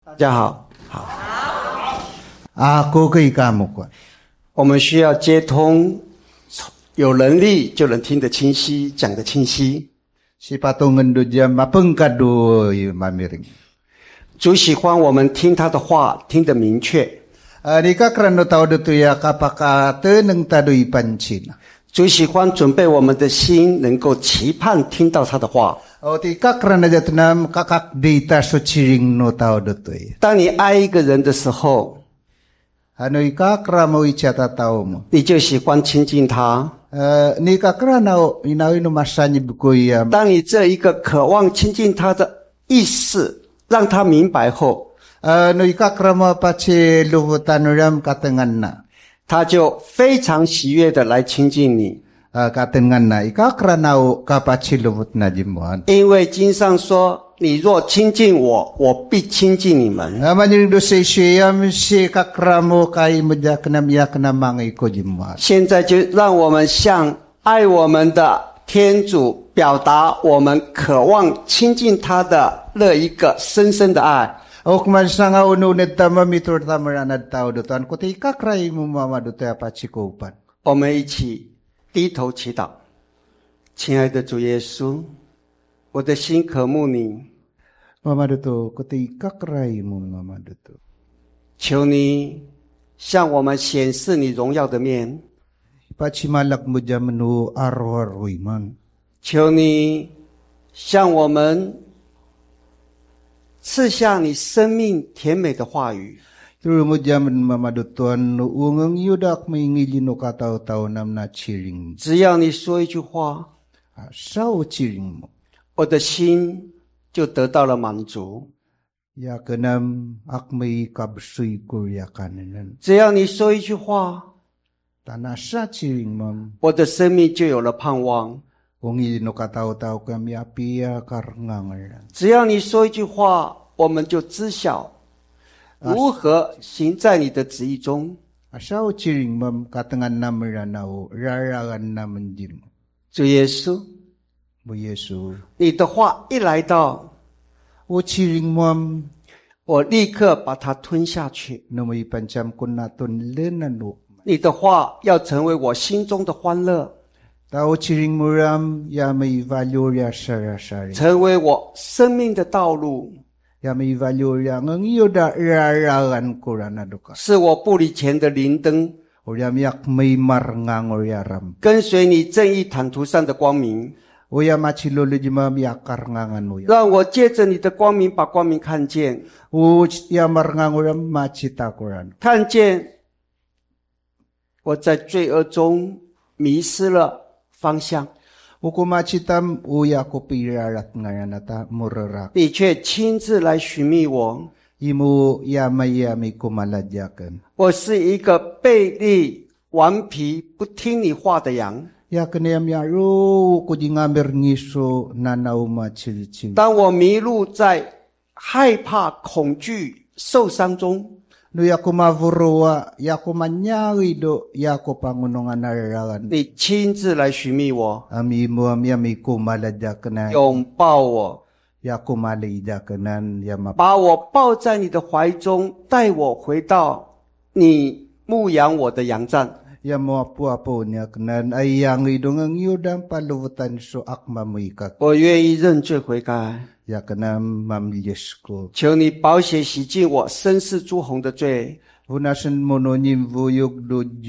大家好， Ako kay kamo ko. 我们需要接通，有能力就能听得清晰，讲得清晰。 Si patungan do diya mapengkado mamiring. 主喜欢我们听他的话，听得明确。 Di ka krano tao do ya kapaka teneng tado ipancin. 主喜欢准备我们的心，能够期盼听到他的话。 O ti ka krano jatnam kakak data so chiring no tao do ya. 当你爱一个人的时候， Ano ikakra mo ichata tao mo. 你就喜欢亲近他。 Ni kakra nao inawin no masanyib ko ya. 当你这一个渴望亲近他的意识让他明白后， No ikakra mo pache luhutan ram katengan na. 他就非常喜悦的来亲近你。 Katengan na ikakra nao kapache luhut na jimuan. 因为经上说，你若亲近我，我必亲近你们。 Manyung do say siyam si kakra mo kay mudyak na miyak na mga iko jimuan. 现在就让我们向爱我们的天主表达我们渴望亲近他的那一个深深的爱。 O kuman sa nga ununid tama mitur tamaranad tao dotan ko ti kakray mo mama do tayo pachikopan. 我们一起低头祈祷。亲爱的主耶稣，我的心渴慕你， Mama do to ko ti kakray mo mama do to. 求你向我们显示你荣耀的面， Pachimalak mo dyan no arroy man. 求你向我们赐下你生命甜美的话语。 Turo mo dyan mama do to no ungang yudak may ngili no kataw-taw nam na chiring. 只要你说一句话， Sao chiring mo. 我的心就得到了满足。 Yakanam akmay kabsuy kurya kananan. 只要你说一句话， Tanasa chiring mam. 我的生命就有了盼望。 Kung no kataw-taw kami apiya karngangaran. 只要你说一句话，我们就知晓如何行在你的旨意中。 Sao chiring mam katangan namaran nao raragan naman dim. 主耶稣， Mo Yesu. 你的话一来到， O chiring mam 我立刻把它吞下去。 no may pancam kun naton lenanok. 你的话要成为我心中的欢乐， Tao chiring muram ya may value ya sarasari. 成为我生命的道路， Ya may value ya ng iyo da raragan kuranadoka. 是我步履前的灵灯， O ya miyak may marngang or yaram. 跟随你正义坦途上的光明。 O ya machilolo jima miyak karngangan mo ya. 让我借着你的光明把光明看见， O ya marngang oram machita kuran. 看见我在罪恶中迷失了方向， O kumachitam o ya ko pirarat ngayon ata murarak. 你却亲自来寻觅我。 Imo ya may kumaladyakan. 我是一个悖逆、顽皮、不听你话的羊。 Ya kanayam ya ro ko di nga merniso nanaw machilchil. 当我迷路在害怕、恐惧、受伤中， No ya ko mavurowa, ya ko manyawi do, ya ko pangunongan nararagan. 你亲自来寻觅我， Ami mo amya may kumaladyakan. 拥抱我， Ya ko malaydyakanan, ya 把我抱在你的怀中，带我回到你牧养我的羊站。 ya mo apo-apo niya kanan ay yang idong ang yudang paluvutan so akma mo ikat. 我愿意认罪悔改， Ya kanam mamlies ko. 求你宝血洗净我身世诸红的罪， Hunasan mo no nimvuyog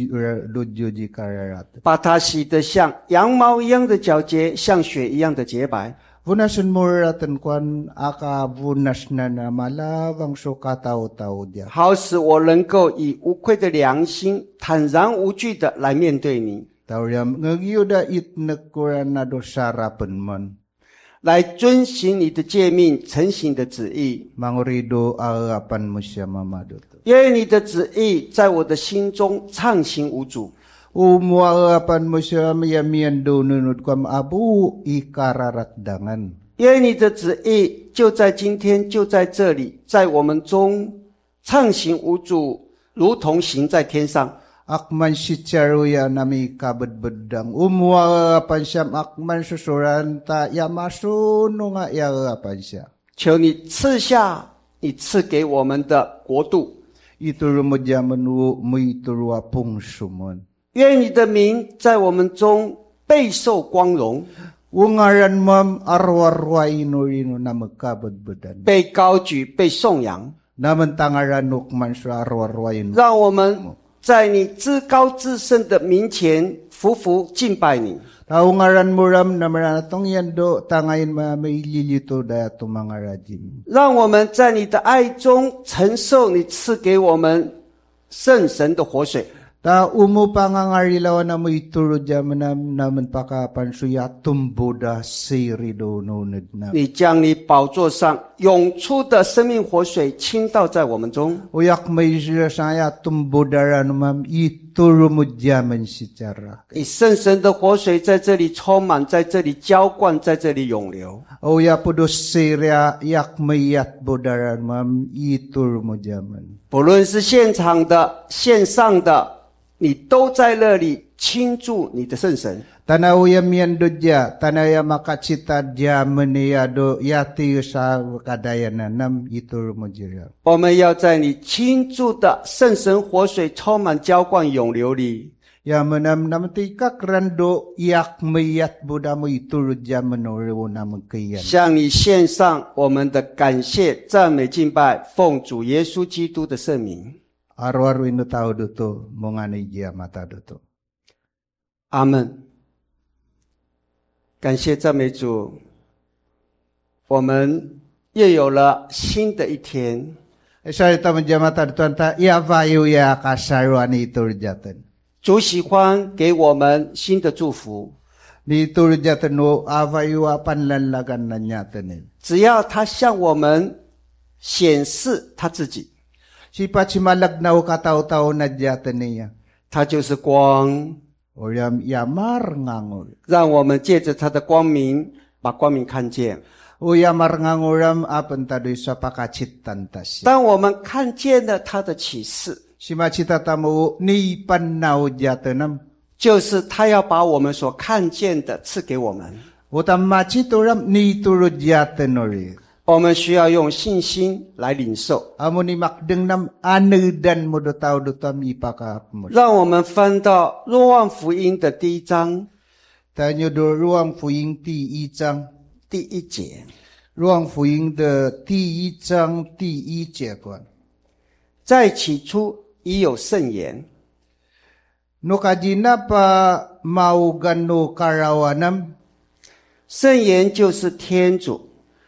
do di kararat. 把它洗得像羊毛一样的皎洁，像雪一样的洁白。 Hunasan mo ratan kwan aka vunas na na malawang so katao-tao dia. 好使我能够以无愧的良心，坦然无惧的来面对你， Tawyam ngagyuda itnagkuran na do sarapan man. 来遵行你的诫命，承行你的旨意。 Mangurido agapan mo siya mamadot. 愿你的旨意在我的心中畅行无阻。 Umuagapan mo siya mayamian do nunod kam abu ikararatdangan. 愿你的旨意就在今天，就在这里，在我们中畅行无阻，如同行在天上。 Akman si Charuya nami kabadbadang. Umuagapan siya akman susuran ta yamasuno nga yagapan siya. 求你赐下你赐给我们的国度。 Ituro mo jaman mo ituro apong sumon. 愿你的名在我们中备受光荣， Ungaran mam arwarwa inurino na magkabadbadan. 被高举，被颂扬。 Naman tangaranok man sa arwarwa inu. 让我们在你至高至圣的名前匍匐敬拜你。 Taungaran mo ram na maranatong yando tangayin maililito da tumangarajin. 让我们在你的爱中承受你赐给我们圣神的活水。 Ta umu pangangarilawan na mo ituro jaman naman pakapan suya tumboda sirido nunod na. 你将你宝座上涌出的生命活水倾倒在我们中， Uyak may siya saya tumbodaran mam ituro mo jaman si cara. 你圣神的活水在这里充满，在这里浇灌，在这里涌流。 Uya po do siria yak mayat bodaran mam ituro mo jaman. 不论是现场的、线上的，你都在那里倾注你的圣神。 Tanaw ya miando dya, tanaw ya makacita dya meniyado yati sa kadayanan nam ituro mo dya. 我们要在你倾注的圣神活水充满、浇灌、涌流里， Ya menam namti kakrando yak mayat buda mo ituro dya menoro na magkayan. 向你献上我们的感谢、赞美、敬拜，奉主耶稣基督的圣名。 Araw-araw ino tao duto, mga niya mata duto. 阿门。感谢赞美主，我们又有了新的一天。 Isa ito man dya mata duto, anta iavayo ya kasarwan ituro dyaten. 主喜欢给我们新的祝福， Ni ituro dyaten no avayo panlanlagan na nyaten. 只要他向我们显示他自己， Si pachimalagnaw katao-tao na dyaten niya. 他就是光， O yamar ngangol. 让我们借着他的光明，把光明看见。 O yamar ngangoram apan tadoy sa pakachitan tasi. 当我们看见了他的启示， Si machita tamo ni pannaw dyatenam. 就是他要把我们所看见的赐给我们。 O tam machitoram ni turo dyaten ori. 我们需要用信心来领受。 Amo ni makdeng nam anudan mo do tao do tam ipakap mo. 让我们翻到若望福音的第1章 Tanyo do ruang fuing ti ichang. 第1节， Ruang fuing de ti ichang ti ichekwan. 在起初已有圣言， No kajina pa maugano karawanam. 圣言就是天主，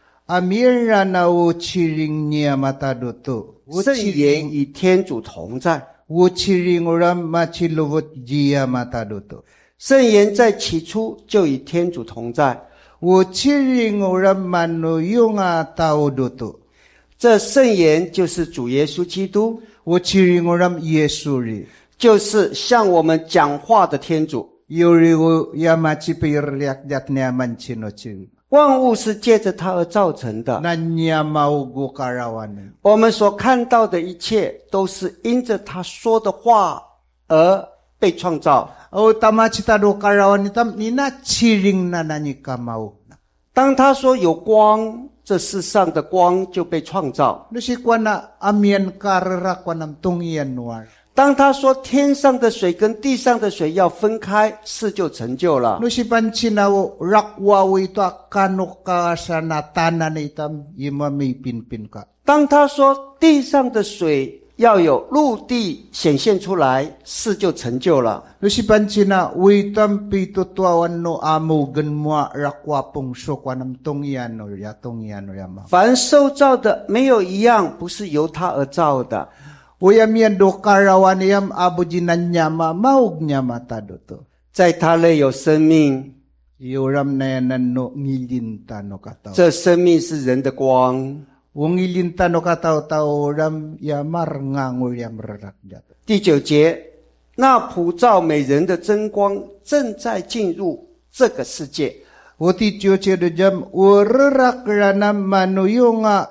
Amira na wo chiring niya mata duto. 圣言与天主同在。 Wo chiring oram machilovot jiya mata duto. 圣言在起初就与天主同在， Wo chiring oram mano yunga tao duto. 这圣言就是主耶稣基督， Wo chiring oram Yesuri. 就是向我们讲话的天主。 Yuri wo yamachipiryak jat niya manchino chiri. 万物是借着他而造成的， Nanya maugo karawan. 我们所看到的一切都是因着他说的话而被创造。 O tamachita do karawan itam nina chiring na nanika mau. 当他说有光，这世上的光就被创造。 Lusikwa na amian kararakwan am tungyan nuar. 当他说天上的水跟地上的水要分开，事就成就了。 Nusipan chinawo rakwawo ito kanuka sa natanan itam imami pinpin ka. 当他说地上的水要有陆地显现出来，事就成就了。 Nusipan china witam pitutuawan no amo genmua rakwapong sokwanam tungyan no ya tungyan no yama. 凡受造的没有一样不是由他而造的。 Uyamian do karawan yam abujinan nyama maug nyama tadoto. 在他内有生命， Yoram na yanan no ngilinta no kataw. 这生命是人的光。 Ungilinta no kataw-taw ram yamar ngangul yam rarakjat. 第9节，那普照美人的真光正在进入这个世界。 Uti choche do jam urarak ranam manuyunga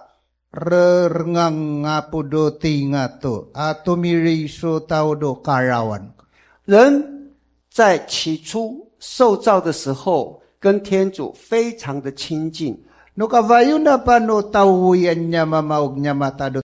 rengang ngapudo tingato ato miriso tao do karawan. 人在起初受造的时候，跟天主非常的亲近。 No kavayo na pa no tawuyan niya mamaog niya matado.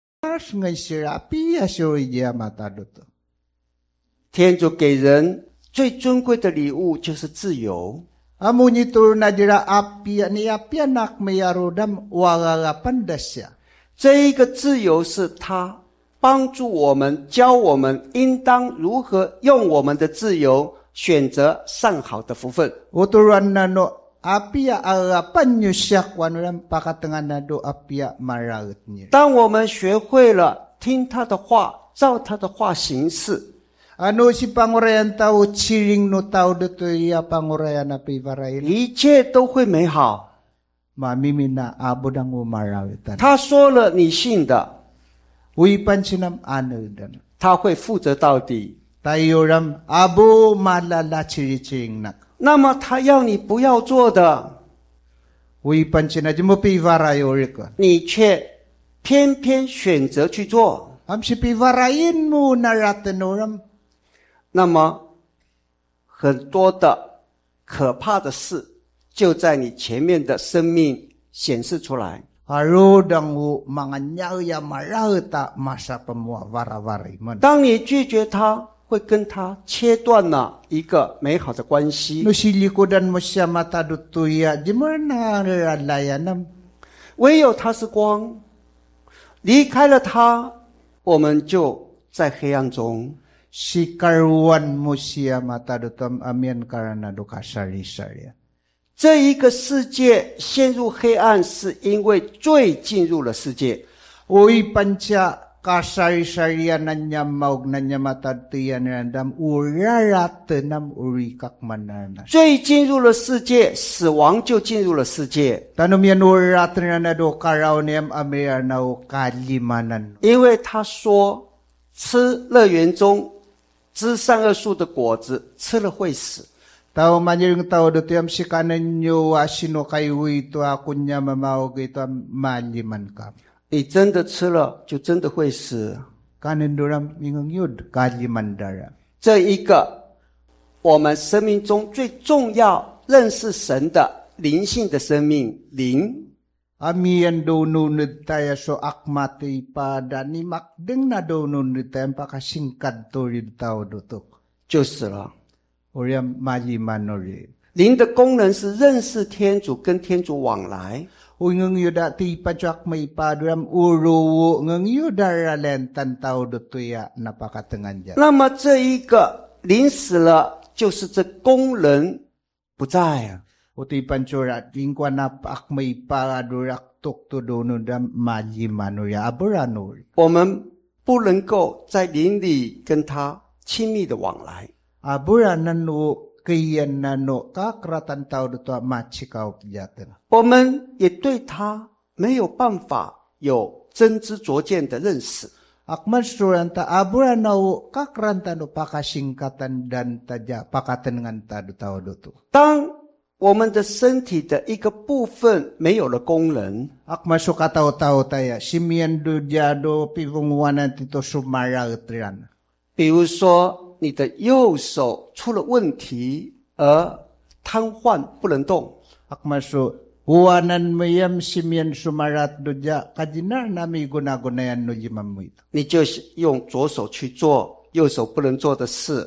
As ngay sirapi asuri niya matado to. 天主给人最尊贵的礼物就是自由。 Amo nito na dira apia ni apia nak mayarodam wagagapan dasya. 这一个自由是他帮助我们，教我们应当如何用我们的自由选择上好的福分。 Uturan na no apia agapan nyo siya kwanuram pakatangan na do apia maragot niya. 当我们学会了听他的话，照他的话行事， Ano si pangurayan tao chiring no tao dito iya pangurayan na pivaray. 一切都会美好。 Mamimina abod ang umarawitan. 他说了你信的， Uipan sinam anudan. 他会负责到底。 Tayo ram abo malala chiriching nak. 那么他要你不要做的， Uipan sinadyo mo pivaray orika. 你却偏偏选择去做， Am si pivarayin mo naratenoram. 那么很多的可怕的事就在你前面的生命显示出来。 Harudang u mga nyaya marauta masa pemua varavary man. 当你拒绝他，会跟他切断了一个美好的关系。 No silikodan mo siya matadutuya, di mo na nalalayanam. 唯有他是光，离开了他，我们就在黑暗中。 Si karuan mo siya matadutam amian karana do kasari-sari. 这一个世界陷入黑暗，是因为罪进入了世界。 Uy pancha kasari-sarian na niya maug na niya matatuyan randam uraratanam urikak manana. 罪进入了世界，死亡就进入了世界。 Tanong yan uraratan na do karaw niyam amir na kalimanan. 因为他说，吃乐园中知善恶树的果子，吃了会死。 Tao manyiring tao do tiyam si kanan nyo asino kayo ito ako niya mamawag ito maliman ka. 你真的吃了，就真的会死。 Kanan doram mingang yud kaliman dara. 这一个我们生命中最重要认识神的灵性的生命灵， Amiyan do nunod tayo so akmati pada ni makdeng na do nunod tayo pakasingkad to rin tao dotok. 就死了。 Oryam maliman ori. 灵的功能是认识天主，跟天主往来。 Ungang yuda ti pachak may paduram uru ngang yuda lentan tao dotoya napakatengan dyan. 那么这一个灵死了，就是这功能不在啊。 Uti pancura tingkwa na akmay paradurak tok to do nudam maliman ori aburan ori. 我们不能够在灵里跟他亲密的往来。 Aburan nanu kiyan nanu kakratan tao doto machikaw jatan. 我们也对他没有办法有真知灼见的认识。 Akman suranta aburan nau kakranta no pakasingkatan dan taja pakatengan tado tao doto. 当我们的身体的一个部分没有了功能， Akman suka tao taya simian do jado pivungwanan tito sumara utrian. 比如说你的右手出了问题而瘫痪不能动， Akman su Uwanan mo yam simian sumarat do ja kajinar nami gunagunayan no jimam mo ito. 你就用左手去做右手不能做的事。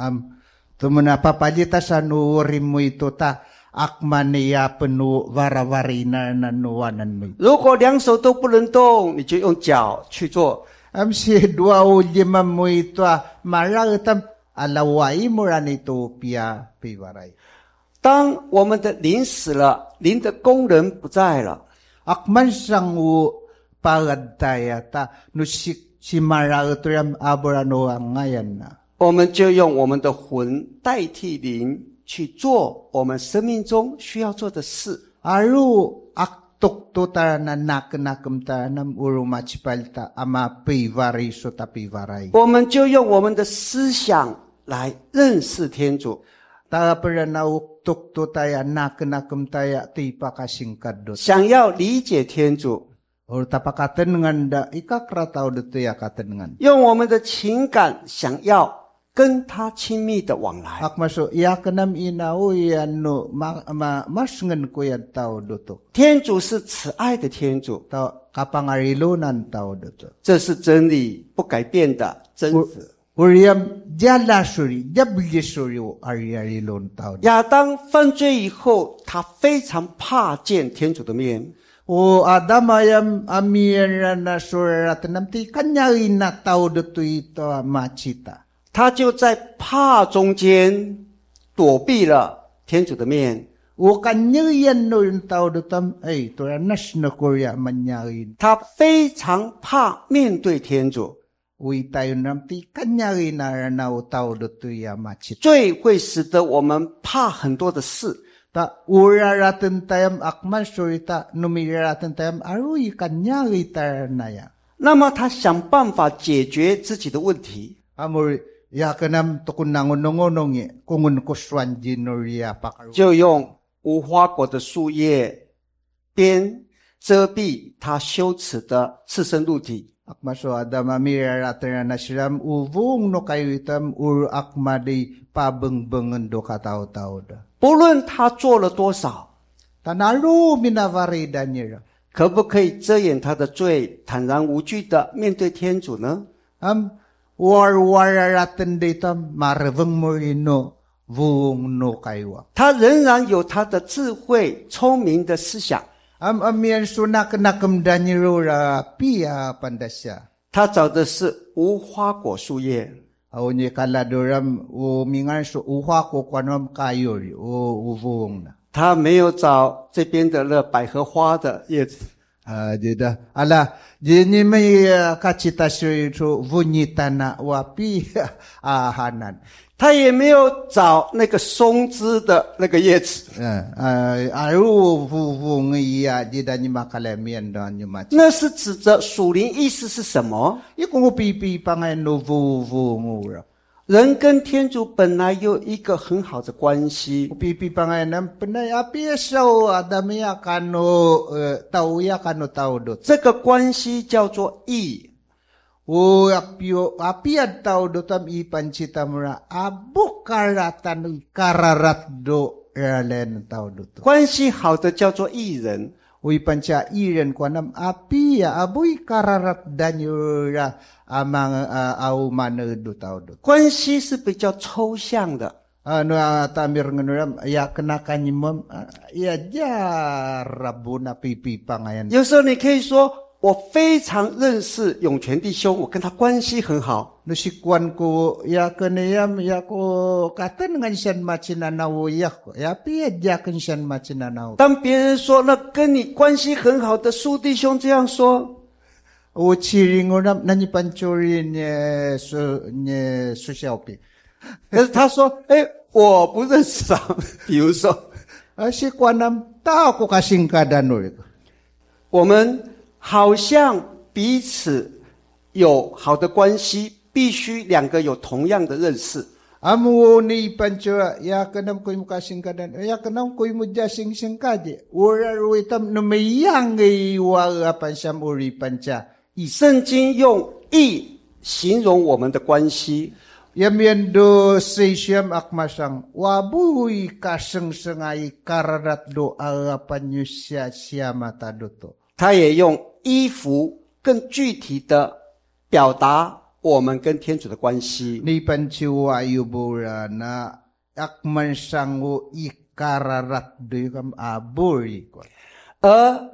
Tumuna papalita sa nuurim mo ito ta akman niya penu varavarina na nuwanan mo ito. 如果两手都不能动，你就用脚去做。 Si dua ujimam mo ito maragatam alawai mo ran ito pia piwaray. 当我们的灵死了，灵的功能不在了， Akman sang u pagad taya ta no si maragatam aborano ang ngayon na. 我们就用我们的魂代替灵去做我们生命中需要做的事。 Aru aktok to tara na naknakam tara nam urumachipalta ama pivaray so tapivaray. 我们就用我们的思想来认识天主。 Tara pala na uktok to taya naknakam taya tipa kasingkad dot. 想要理解天主， Or tapakatengan da ikakrataw dito ya katengan. 用我们的情感想要跟他亲密的往来。 Akmaso yakanam inao yano masngen ko yan tao doto. 天主是慈爱的天主， Tao kapangarilonan tao doto. 这是真理不改变的真实。 Uriam jalasuri, jablisuri o ariarilon tao. 亚当犯罪以后，他非常怕见天主的面。 O adamayam amirana surat namti kanyain na tao doto ito machita. 他就在怕中间躲避了天主的面。 O kanyain no yung tao dotam ay toranas na Korea manyain. 他非常怕面对天主。 Uy tayo namti kanyain na ranaw tao doto ya machita. 罪会使得我们怕很多的事。 Ta uraratan tayam akman surita numiraratan tayam arui kanyain taranaya. 那么他想办法解决自己的问题。 Amor yakanam tukun nangonongonong ye kungun kuswan jinuria pakaru. 就用无花果的树叶边遮蔽他羞耻的赤身露体。 Akmaso adama miraratan na siram uvung no kayo itam ur akmadi pabengbengen do katao-tao da. 不论他做了多少， Tanalo minavarida niya. 可不可以遮掩他的罪，坦然无惧的面对天主呢？ Warwararatan ditam marveng mo ino vung no kayo. 他仍然有他的智慧、聪明的思想。 Amian sunak nakam danirura pia pandasya. 他找的是无花果树叶。 Aunye kaladoram o mingan so uha ko kwanom kayori o uvung na. 他没有找这边的那百合花的叶子。 Dida ala jini may kachita so vunyita na wapi hanan. 他也没有找那个松枝的那个叶子。 Aru vuvung iya dida ni makalamian dan ni machi. 那是指着属灵意思是什么？ Ikung pipi pangai no vuvung ura. 人跟天主本来有一个很好的关系， Pipi pangai nam penay api so adamia kano tauya kano taudot. 这个关系叫做义。 O apiad tao dotam ipancita mura abukaratan kararat do erlen tao doto. 关系好的叫做义人。 O ipancha iren kwanam apia abuy kararat danyura amang auman do tao doto. 关系是比较抽象的， Ano tamir nganuram ya kenakan imam ya jarabuna pipi pangayan. 有时候你可以说我非常认识永泉弟兄，我跟他关系很好。 No sikwan ko ya kanayam ya ko katan ngan siyan machinanaw ya ko. Ya piad ya kan siyan machinanaw. 当别人说那跟你关系很好的苏弟兄这样说， O chiringonam nani panchori nye susyaopi. 可是他说哎，我不认识他。比如说 Sikwanam tao ko kasing kadanol. 我们好像彼此有好的关系，必须两个有同样的认识。 Amu ni panchora ya kanam ko mo kasing kadan. Ya kanam ko mo jasing sing kaje. Ura ruitam numayang iwa pansyam uri pancha. 圣经用义形容我们的关系。 Yamiendo seyam akmasang wabuy kaseng-sengay kararat do agapanyusya siyamata doto. 他也用衣服更具体的表达我们跟天主的关系。 Ni panchiwa yubura na akmansango ikararat do yung aburi ko. 而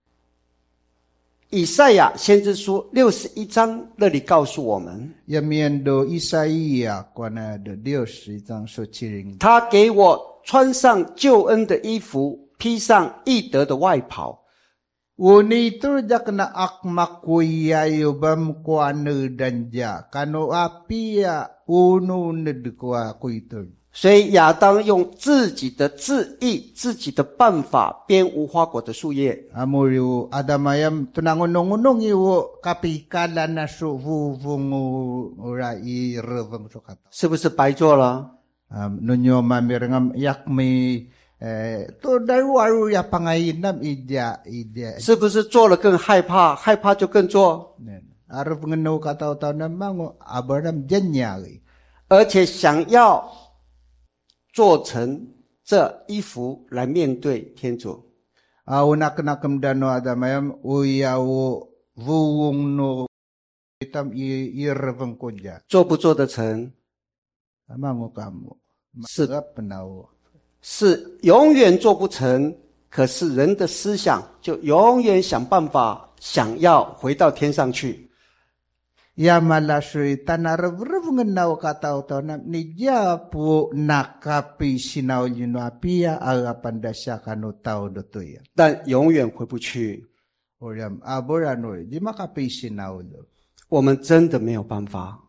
以赛亚先知书61章那里告诉我们， Yamiendo Isaiah ko na do Dios itang so chiring. 他给我穿上救恩的衣服，披上义德的外袍。 Unito jak na akmakuya yubam ko anu danja kano apia uno nedkwa kuito. 所以亚当用自己的智意、自己的办法编无花果的树叶。 Amuriu adamayam tunangonong iwo kapikalan na suvuvungu ura ireveng sukata. 是不是白做了？ Nunyo mamirngam yakmi to daru ya pangainam idya. 是不是做了更害怕？害怕就更做。 Arep ngeno kataw-taw na mango abaram janyari. 而且想要做成这衣服来面对天主。 Unak nakemdano adamayam uyawo vuwung no itam irveng koja. 做不做得成 Amango kamu. 是 Penawo. 是永远做不成，可是人的思想就永远想办法想要回到天上去。 Ya malasui tanarevrev ngenau katau nam ni japu nakapi sinau jino apia agapan dasakanu tau dotuya. 但永远回不去。 Oriam aborano di makapi sinau do. 我们真的没有办法。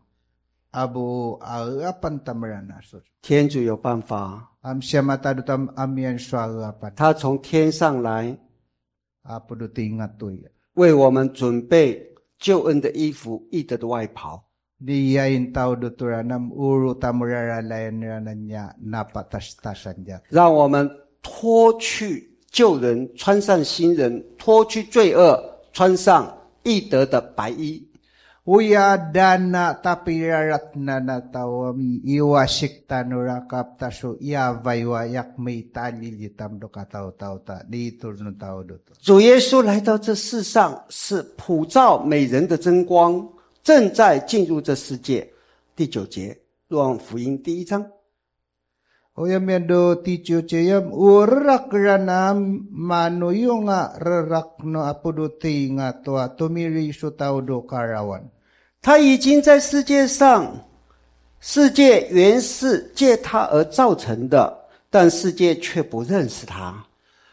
Abu agapan tamarana so. 天主有办法， Siamata dutam amian swagapan. 他从天上来 Apo do tingatuya. 为我们准备救恩的衣服，义德的外袍。 Diyain tau doturanam uru tamurara layananya napatas-tasan jat. 让我们脱去旧人，穿上新人，脱去罪恶，穿上义德的白衣。 Uya dana tapirarat na natawam iwasik tanura kaptaso iavaiwa yakmei talilitam do katau tau ta diitur no tau do. 主耶稣来到这世上，是普照美人的真光，正在进入这世界。第9节，若望福音第1章。 Uyam yado ticho cheyam urak ranam manuyunga rerak no apuduti nga toa tumiri su tau do karawan. 他已经在世界上，世界原是借他而造成的，但世界却不认识他。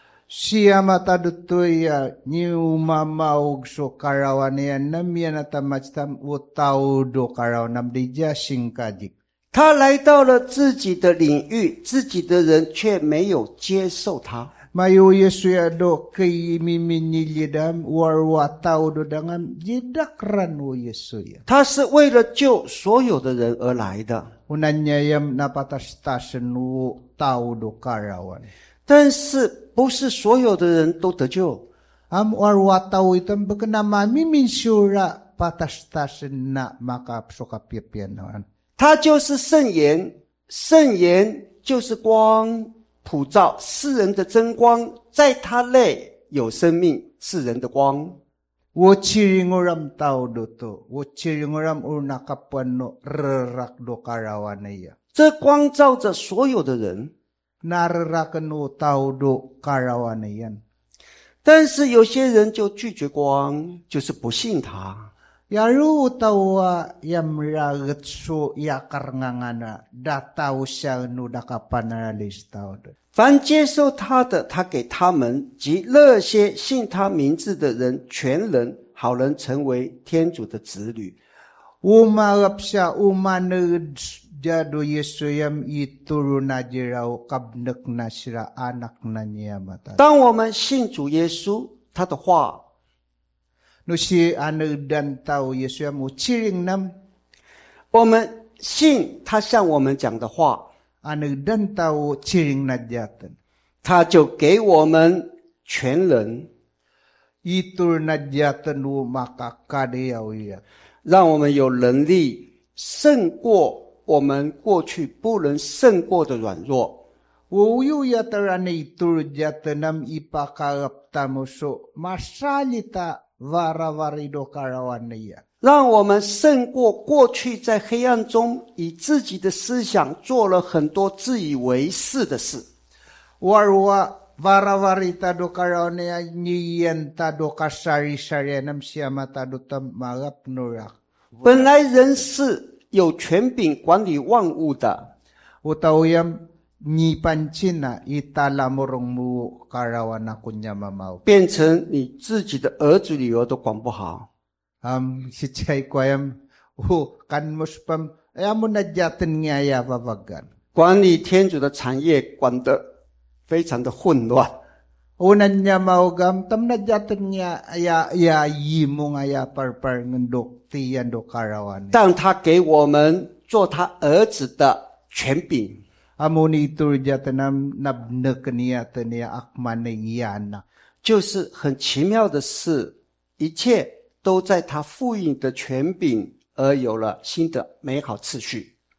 Siya matadutoya ni umamaug so karawan yan namyan atamatstam utau do karawan nam dija singkajik. 他来到了自己的领域，自己的人却没有接受他。 Mayo Yesuya do kay miminyilidam warwa tau do dangam jidakran wo Yesuya. 他是为了救所有的人而来的， Unanya yam napatastasen wo tau do karawan. 但是不是所有的人都得救。 Warwa tau itam bekenama miminsura patastasen na makapsokapipianawan. 他就是圣言，圣言就是光，普照世人的真光，在他内有生命，是人的光。 Wo chiringoram tau do to. Wo chiringoram unakapuano rerak do karawanaya. 这光照着所有的人， Nararakan wo tau do karawanayan. 但是有些人就拒绝光，就是不信他。 Yaru tawa yamragat so yakar ngangana datau siya nudakapanaralis tao. 凡接受他的，他给他们及那些信他名字的人全人，好人成为天主的子女。 Umarap siya umanagad jado Yesuyam ituro na jiraw kabnak na sila anak na niya mata. 当我们信主耶稣，他的话， No si anagdan tao Yesuyam uchiring nam 我们信他向我们讲的话， anagdan tao chiring na jatan. 他就给我们全人， Itur na jatan wo makakadayaw iya. 让我们有能力胜过我们过去不能胜过的软弱。 Wuyo yatarane itur jatanam ipakarap tamuso masalita varavarido karawanaya. 让我们胜过过去在黑暗中以自己的思想做了很多自以为是的事。 Warwa varavarita do karawanaya niyenta do kasari-sarianam siyamata do tamarap nurak. 本来人是有权柄管理万物的， Utawyam ni pancina italamurong mu karawana kunya mamaw. 变成你自己的儿子女儿都管不好。 Si chay kwayam kan muspam ayamun na jaten ngaya vavagan. 管理天主的产业管得非常的混乱。 Unan niya maugam tam na jaten nga ya yimo nga ya parpar ngendok tiyan do karawan. 让他给我们做他儿子的权柄。 Amonitur jatenam nabnek niya teniya akman iyana. 就是很奇妙的是，一切都在他赋予的权柄而有了新的美好次序。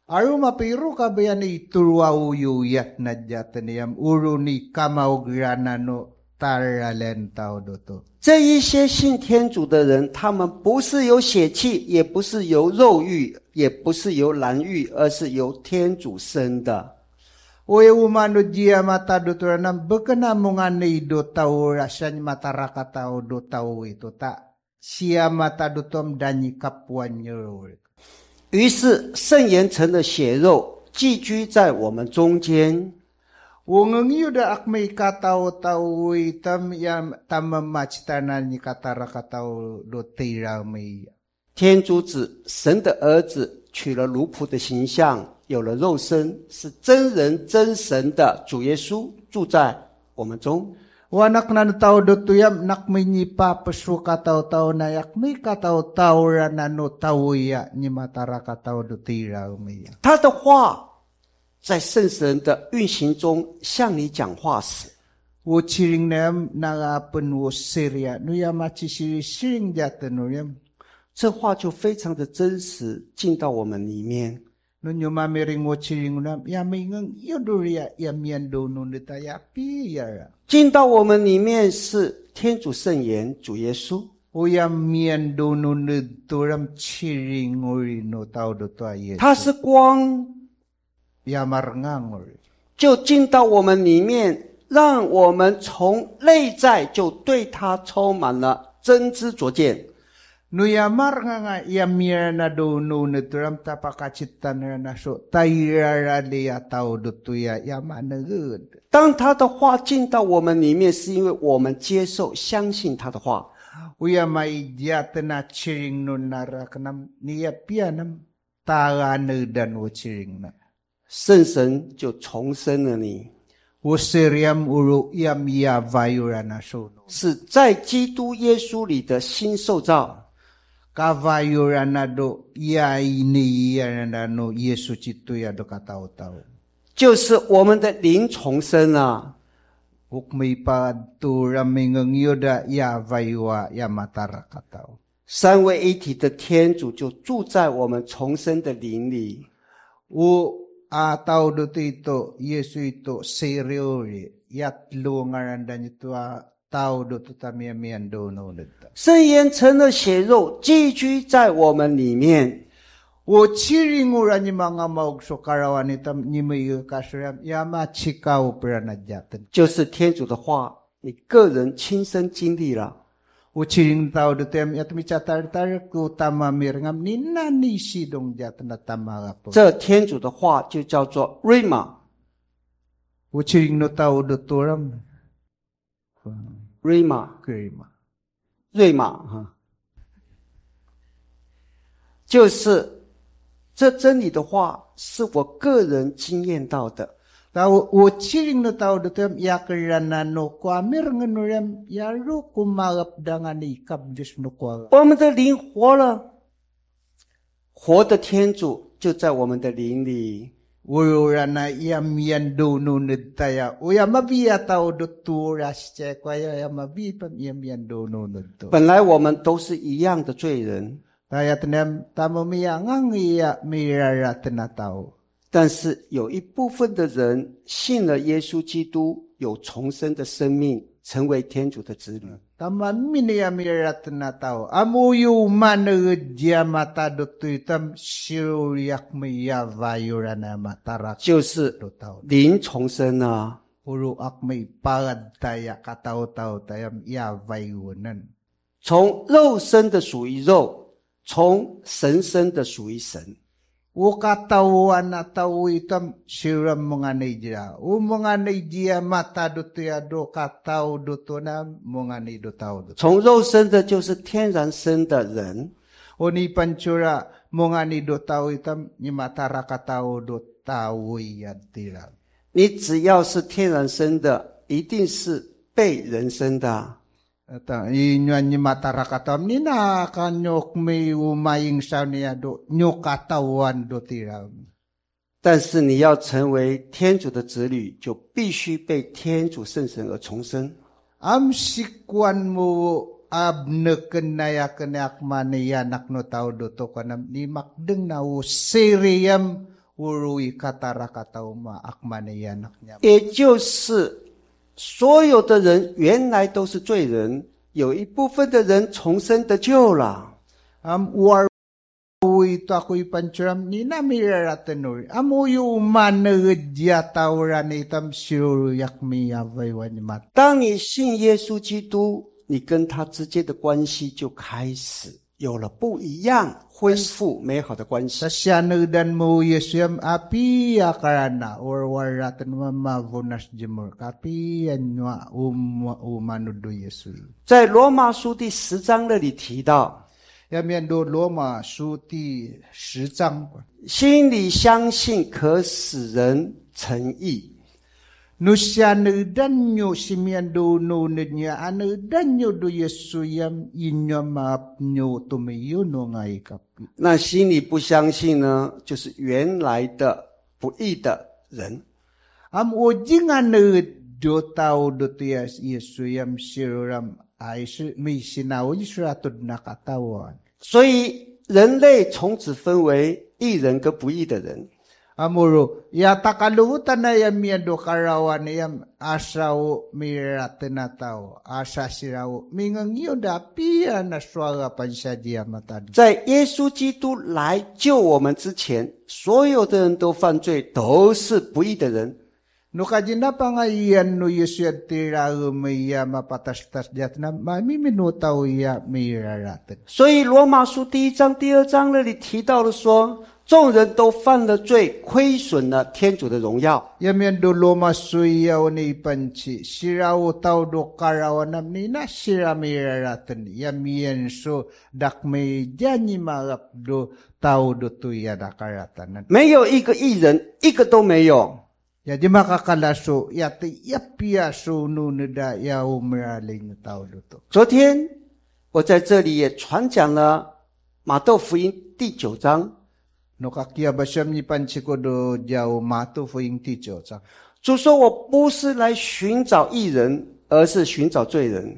Aru mapiru kabayan iturwau yuyat na jataniyam uru ni kamaugrana no taralen tao doto. 这一些信天主的人，他们不是由血气，也不是由肉欲，也不是由男欲，而是由天主生的。 Oye umano dia mata dotoranam bekena mungani do tao rasanya mataraka tao do tao itu tak sia mata dotom danyi kapuan nyerul. 于是圣言成了血肉，寄居在我们中间。 Wong yuda akmay katao tao itam yam tamamachtanan ni kataraka tao do tira may. 天主子，神的儿子，取了奴仆的形象，有了肉身，是真人真神的主耶稣住在我们中。 Wanak na tao do tuyam nakmay ni papasu katao tao na yakmay katao tao ranano tao ya ni mataraka tao do tira may. 他的话在圣神的运行中向你讲话时， Wo chiring nam nagapun wo Syria nuya machi siring jatan nuyam. 这话就非常的真实进到我们里面。 Nunyo mamiring wo chiring nam yamingang yoduria yamiando nunitaya piyara. 进到我们里面是天主圣言主耶稣， O yamiando nunituram chiring uri no tao do toa Yesu. 他是光， Yamarngang uri. 就进到我们里面，让我们从内在就对他充满了真知灼见。 Nuyamar nga yamir na do nunituram tapakachitan na so tayara liya tao do tuya yamanagud. 当他的话进到我们里面，是因为我们接受相信他的话。 Uya may jatana chiring nun narakanam niya pianam taganudan wo chiring na. 圣神就重生了你， Wo siriam uru yam ya vayura na so. 是在基督耶稣里的新受造。 Kavayura na do ya ini ya na no Yesu chitu ya do katao tao. 就是我们的灵重生啊。 Ukmay pa turaming yoda ya vaywa ya matara katao. 三位一体的天主就住在我们重生的灵里。 O tao do ito Yesu ito seriori yat luangarandan ito tao do tutamiamian do no nita. 圣言成了血肉，寄居在我们里面。 O chiringura ni mga maugso karawan itam ni mayo kasuram yama chikaw pranadjatan. 就是天主的话，你个人亲身经历了。 O chiring tao do tem yat mi chatar ko tama mirngam ni nani sidong jatan na tama po. 这天主的话就叫做 Rhema。 O chiring no tao do turam. Rhema， Krima. 瑞玛哈，就是这真理的话，是我个人经验到的。 Tao o chiring no tao do tem yakrana no kwamir nganuram yaru kumagap dangan ikab Diyos no kwa. 我们的灵活了，活的天主就在我们的灵里。 Urana yamian do nunid taya. Uya mabiya tao do turas che kwaya ya mabipam yamian do nunid to. 本来我们都是一样的罪人， Kaya tanem tamo miyangang iya mirarat na tao. 但是有一部分的人信了耶稣基督，有重生的生命，成为天主的子女。 Tama miniya mirarat na tao. Amuyu managad ya mata do tuitam siruriyak miya vayurana matarak 就是 do tao. 灵重生啊。 Uru ak may pagad taya katao tao tayam ya vayunan. 从肉身的属于肉，从神生的属于神。 O katawan na tao itam siram mga naidya. O mga naidya mata do tuya do katao do to na mga naido tao do. 从肉生的就是天然生的人， O ni pansura mga naido tao itam ni matara katao do tao yadira. 你只要是天然生的，一定是被人生的。 Ata inyo ni matara katao ni na kanyok may umaying sa niya do nyo katawan do tira. 但是你要成为天主的子女，就必须被天主圣神而重生。 Am sikwan mo abneken na yakenak maniyanak no tao do to kanam ni makdeng na o seriyam urui katara katauma akmaneyanak niya. 也就是所有的人原来都是罪人，有一部分的人重生得救了。 Uwi to ako'y panchuram ni namiraratanuri. Amuyo managya tauran itam siru yakmi avaywan mat. 当你信耶稣基督，你跟他之间的关系就开始有了不一样，恢复美好的关系。 Sa siyanagdan mo Yesuyam api akarana or waratan mamavunas jemur kapi anwa umanudo Yesuy. 在罗马书第10章那里提到， Yamiando Loma Suti 10章， 心里相信可使人成义。 Nusyanagdan nyo simiando nunod niya anagdan nyo do Yesuyam inyo map nyo tumayo no nga ikapi. 那心里不相信呢，就是原来的不义的人。 Am ojing anagd do tao do tiyas Yesuyam siruram ay may sinawin suratod na katawan. 所以人类从此分为义人跟不义的人。 Amuro, yatakalutan na yam yado karawan yam asaw mirate na tao, asa siraw, mingang yun dapiya na swara pansadya matad. 在耶稣基督来救我们之前，所有的人都犯罪，都是不义的人。 No kajina pa nga iyan no Yusuyad tira umaya mapatastas diat na mamiminutaw ya miraraten. 所以罗马书第1章、第2章那里提到了说，众人都犯了罪，亏损了天主的荣耀。 Yamian do loma suyaw ni panchi, siraw tao do karawanam ni na sira miraraten. Yamian so dakmay jani marap do tao do tuya da karatanan. 没有一个义人，一个都没有。 Jadi makakalaso, yati yapia so nunada ya umraling tao do to. 昨天我在这里也传讲了马窦福音第9章。 No kakia basyam ni panchiko do jao mato fo yung ticho sa. 主说我不是来寻找义人，而是寻找罪人。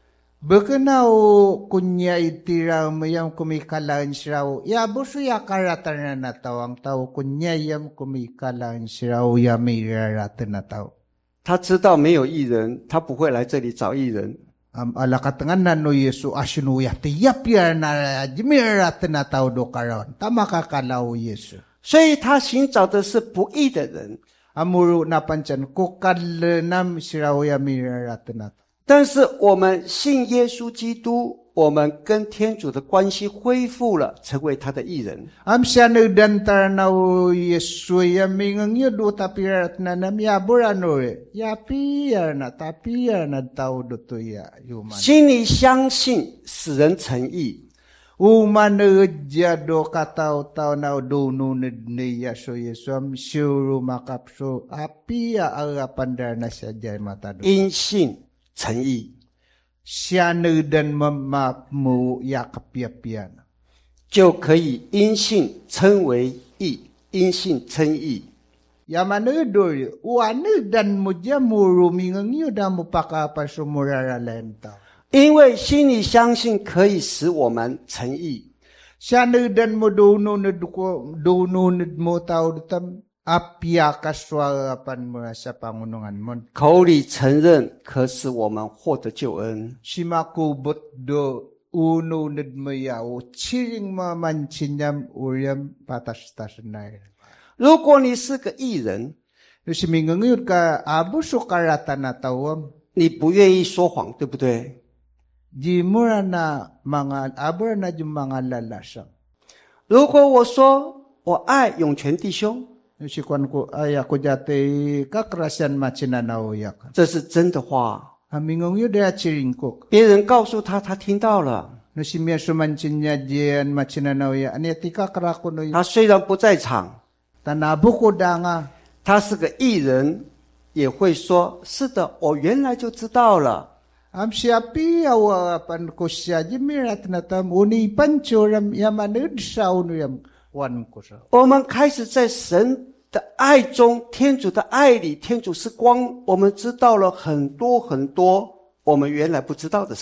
Bakanao kunya itira mayam kumikalaan siraw. Ya buso ya karatan na tawang tao kunya yam kumikalaan siraw ya may raratan na tao. 他知道没有义人，他不会来这里找义人。 Alakatangan na no Yesu asinu ya tiyapya na jimiratan na tao do karawan. Tama kakalaw Yesu. 所以他寻找的是不义的人。 Amuro na panchan kukalanam siraw ya may raratan na tao. 但是我们信耶稣基督，我们跟天主的关系恢复了，成为他的义人。 Siya nagdantar na Yesu yamingang yudo tapirat na namyaburan yapiyar na tapiyar na tao do ya yuman. 心里相信使人成义， Umanagya do kataw-taw na do nunod niya so Yesu suru makapso apiya agapandar na siya jay matado. 因信成义， Siya nagdan mamamu yakapyapiyan. 就可以因信称为义，因信称义。 Yamanudol, uanagdan mo dyan mo rumingang yun na mo pakapasumuraralenta. 因为心里相信可以使我们成义， Siya nagdan mo dununod mo tao dutam apya kaswarapan mo sa pangunungan mo. 口里承认可使我们获得救恩。 Simakubot do ununod mo yaw, chiring mamanchinyam uryam patas-tas na. 如果你是个义人， Simingang yun ka abuso karatan na tawam. 你不愿意说谎，对不对？ Di mura na mga abura na yung mga lalasang. 如果我说我爱永泉弟兄， Si kwan ko ay ako dati kakrasan machinanaw yak. 这是真的话。 Amingong yu dea chiring ko. 别人告诉他，他听到了。 No si miya sumanchin niya diyan machinanaw yak. Ani ati kakrako no yu. 他虽然不在场， Tanabu ko da nga. 他是个义人，也会说：“是的，我原来就知道了。” Am siya piyawapan ko siya jimirat na tam uni panchuram yamanud sa unuyam wan ko sa. 我们开始在神的爱中，天主的爱里，天主是光，我们知道了很多很多我们原来不知道的事。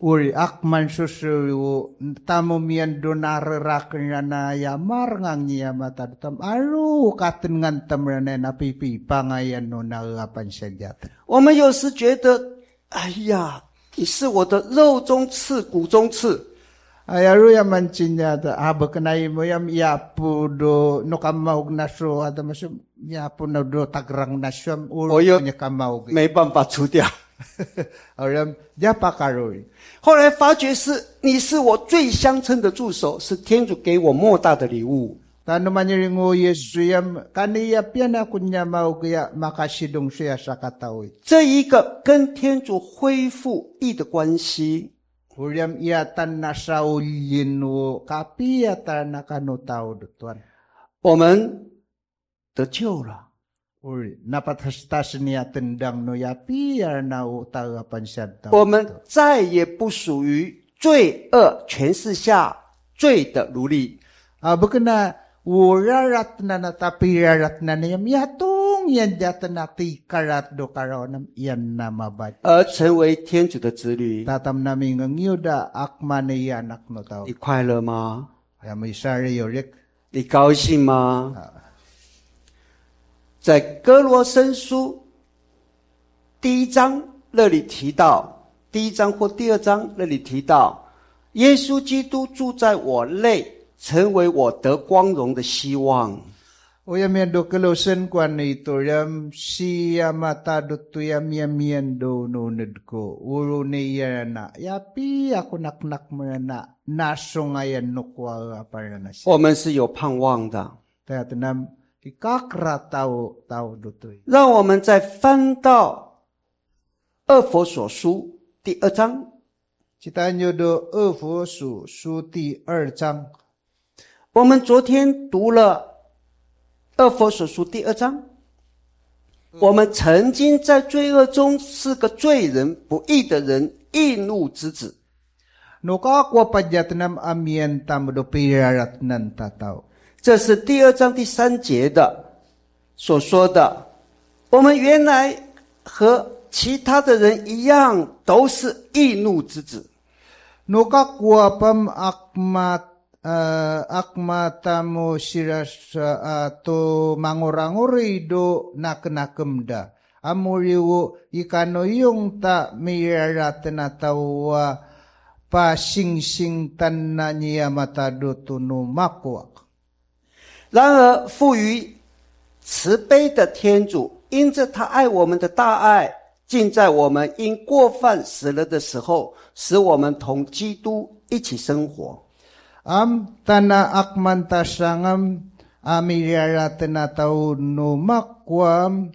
Uri akman susuyu tamu mian donararak na yamar ngang niya matadtam aru katen ngantem rene napipi pangayan no nagapan sadyat. 我们有时觉得，哎呀，你是我的肉中刺骨中刺。 Ayaru yaman cinya ta abakenai mo yam yapu do no kamaug naso at masum yapu na do tagrang nasyam ulo nya kamaug. 没办法除掉。 Ayam japakaroi. 后来发觉你是我最相称的助手，是天主给我莫大的礼物。 Tano manyiringo Yesu yam kaniya piana kunya mau kaya makasidong siya sa katawi. 这一个跟天主恢复义的关系， Ulyam iatan na sa ulino kapiyatan na kanutaw dutuan. 我们得救了。 Uli napatastas niya tendang no yapiyar na utagapan siya daw. 我们再也不属于罪恶权势下罪的奴隶。 Bukana urarat na natapirat na niyam yatong yan jatan na tikarat do karonam yan na mabat. 而成为天主的子女。 Tatam namin ang yuda akman yan akno tao. 你快乐吗？ Kaya may sari yorik. 你高兴吗？在哥罗森书第1章那里提到，第1章或第2章那里提到，耶稣基督住在我内，成为我得光荣的希望。 Uyam yan do Colossian kwan ito yam siya matadot to yam yan do nunod ko. Uro niya na. Yapi ako naknak mo na naso ngayon nukwa para na siya. 我们是有盼望的。 Kaya tanam ikakra tao do to. 让我们再翻到厄弗所书第2章。 Cita nyo do Efeso su第2章。 我们昨天读了厄弗所书第2章，我们曾经在罪恶中是个罪人、不义的人、易怒之子。 Nukakwa pa jatnam amien tam do pirarat nan tataw. 这是第2章第3节的所说的。我们原来和其他的人一样，都是易怒之子。 Nukakwa pam akmatamu siras to manguranguri do naknakemda. Amuriwo ikano yung ta mirarat na tawa pasing-sing tan na niya matado tuno makwak. 然而赋予慈悲的天主，因着他爱我们的大爱，竟在我们因过犯死了的时候，使我们同基督一起生活。 Tana akman tasangam amirarat na tauno makwam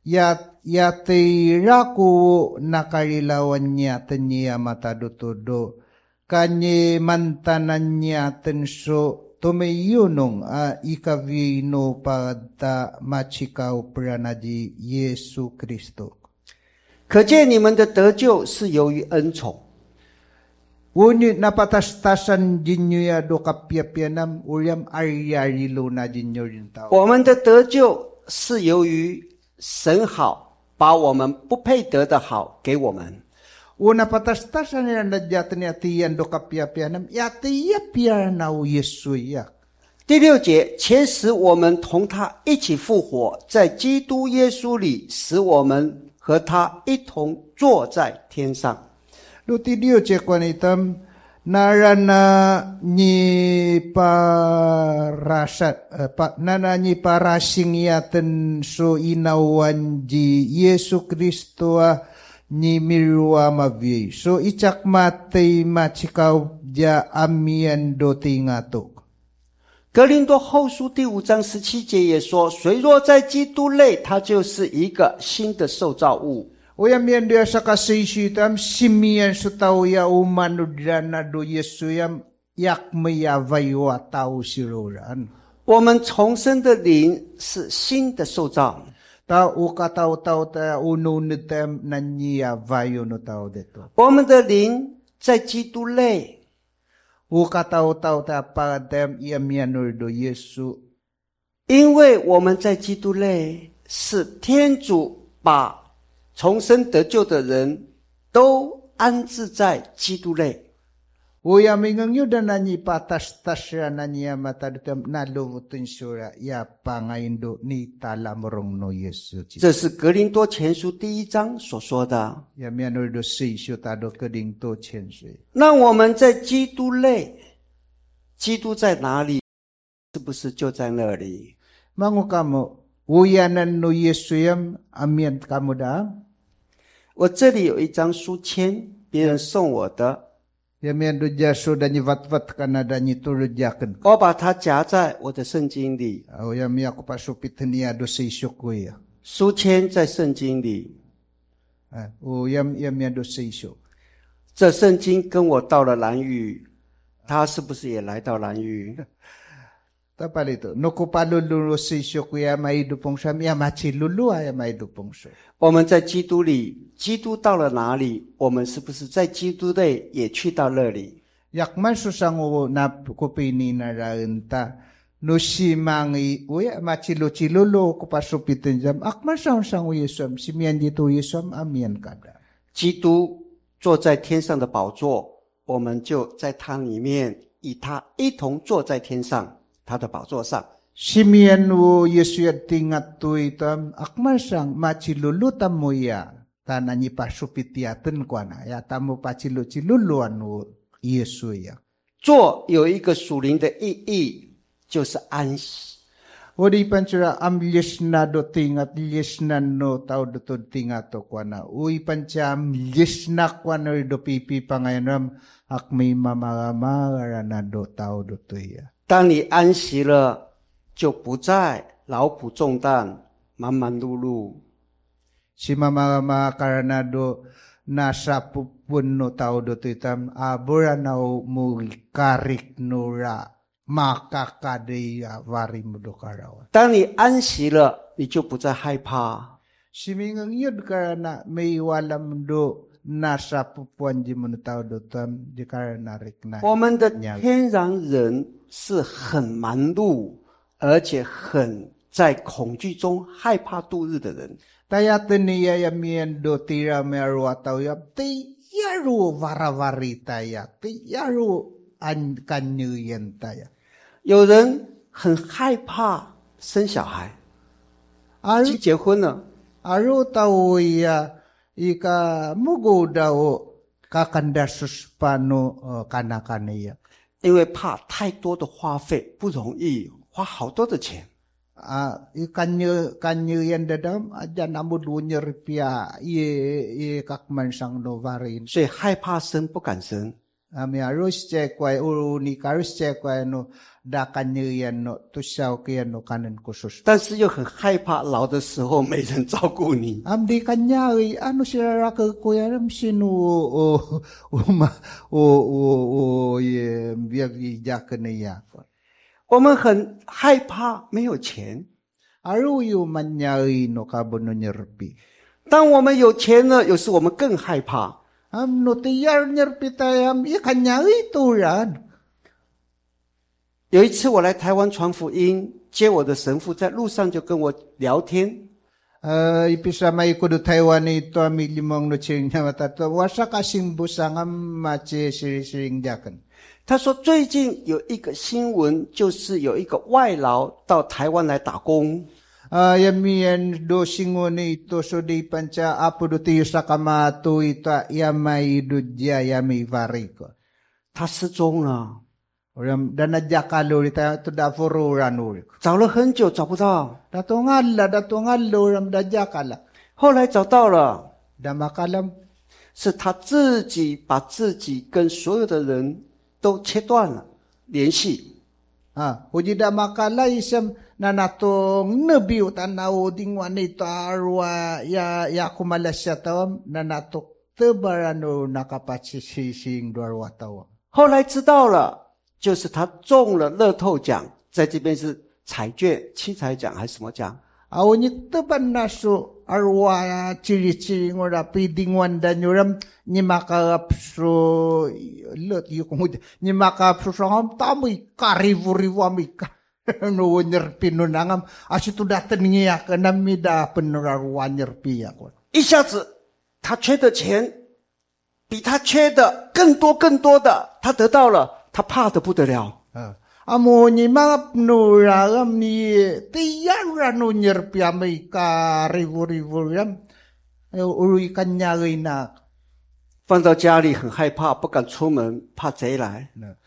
yatiraku nakarilawan niya tanya matadutudo kanye mantanan niya tenso tumiyunong ikavino pada machikaw pranaji Yesu Kristo. 可见你们的得救是由于恩宠。 Unit napatastasan jinyo ya do kapyapianam ulyam aryarilo na jinyo rin tao. 我们的得救是由于神好，把我们不配得的好给我们。 Una patastasan nila na jatan yatiyan do kapyapianam yatiyapian na Yesuya. 第6节，且使我们同他一起复活，在基督耶稣里，使我们和他一同坐在天上。 Luti dio cekwan itam narana ni parasat nana ni parasing yaten so inawan ji Yesu Kristo ni mirwa mavi so icak matay machikaw ja amian do tingatok. 格林多后书第5章17节也说：“谁若在基督内，他就是一个新的受造物。” Uyam yan dia sa kasisitam simian sa tao ya umanudran na do Yesuyam yak mayavaywa tao siruran. 我们重生的灵是新的受造。 Tao ukataw-taw ta ununitem na niya vayo no tao dito. 我们的灵在基督内， Ukataw-taw ta patem iamianur do Yesu. 因为我们在基督内，是天主把重生得救的人都安置在基督内。 Uya mingang yuda na ni patas-tasya na niya matadam naluvutun sura ya pangaindo ni talamrong no Yesu. 这是格林多前书第1章所说的。 Ya mianurdo sisyo tado keding to chense. 那我们在基督内，基督在哪里？是不是就在那里？ Mangu kamo uyanan no Yesu yam amian kamo da. 我这里有一张书签，别人送我的。 Ya miando jaso da ni vat-vat kana da ni tulujaken. 我把它夹在我的圣经里。 Ya mi ako pasupit niya do sisyo ko ya. 书签在圣经里。 Yam miando sisyo. 这圣经跟我到了兰屿，他是不是也来到兰屿？ Tapalito, no ko palululo sisyo ko ya maidupong siya, ya machilulu ya maidupong siya. 我们在基督里，基督到了哪里，我们是不是在基督内也去到那里？ Yakman susango na kupini na raunta, no simangi, uya machilo-chilolo ko pasupitin jam, akman sango Yesum, simian dito Yesum, amian kada. 基督坐在天上的宝座，我们就在他里面，与他一同坐在天上。 他的宝座上 Simian wo Yesu tingat tu itam akman sang machilulu tamu ya tanani pasupitiaten kuana ya tamu pachilo-chiluluan wo Yesu ya. 坐有一个属灵的意义，就是安息。 Odi pancura amlies na do tingat lies na no tao do to tingat to kuana. Ui panca amlies na kuana do pipi pangayanam akmi mamara na do tao do to ya. 当你安息了，就不再劳苦重担、忙忙碌碌。 Si mamama karanado nasa pupun no tao do titam abura na mulkarik nura makakadeya vari mudo karawan. 当你安息了，你就不再害怕。 Si mingang yun karana may walam do nasa pupuan di muno tao do tam di karanarik na. 我们的天然人是很忙碌，而且很在恐惧中害怕度日的人。 Tayaten niya yamian do tira meru ataw yap ti yaru varavari taya ti yaru an kanyuyen taya. 有人很害怕生小孩，已经结婚了， Aru tao ya ika mugo daw kakandasus pano kanakaniya. 因为怕太多的花费，不容易花好多的钱。 Kanyo yan dadam ajan amudunyer pia ye kakman sang no varin. 所以害怕生不敢生。 Ami arus chekway uni karus chekway no da kanyo yan no tusaw kiyan no kanan kusus. 但是又很害怕老的时候没人照顾你。 Amdi kanyari ano sila ka kuya ram sino ye biag ijakan niya. 我们很害怕没有钱。 Aru yu manyari no kabono nyerpi. 当我们有钱了，有时我们更害怕。 No tiyar nyerpi tayam ikanyari turan. 有一次我来台湾传福音，接我的神父在路上就跟我聊天。 Ipisamay ko do Taiwan ito ami limang no ching na matato. Wasa kasing busangam mache siring jakan. 他说最近有一个新闻，就是有一个外劳到台湾来打工。 Yamian do singon ito so di pancha apo do tiyo sa kamato ita yamay do dya yamay variko. 他失踪了， Oram danadya kalori tayo to da foruran urik. 找了很久找不到， Datungal oram dadya kala. 后来找到了， Damakalam. 是他自己把自己跟所有的人都切断了联系。 Uji damakala isam na natong nabiw tanaw ding wanito arwa ya kumalasya tawam na natok tebarano nakapatsisising duarwa tawam. 后来知道了，就是他中了乐透奖，在这边是彩券、七彩奖还是什么奖？ Awanyik teban naso arwa ciri-ciri ngora piding wanda nyuram ni makapso lot yung ni makapso sangam tamoy karivu-rivu amika. No nyerpino nangam asitu datan niya ka namida penarwa nyerpi ako. 一下子他缺的钱比他缺的更多更多的，他得到了，他怕得不得了。 Amo ni mga pnuragam ni tiyarano nyerpiamay ka rivu-rivu uri kanyagay na 放到家里很害怕，不敢出门，怕贼来。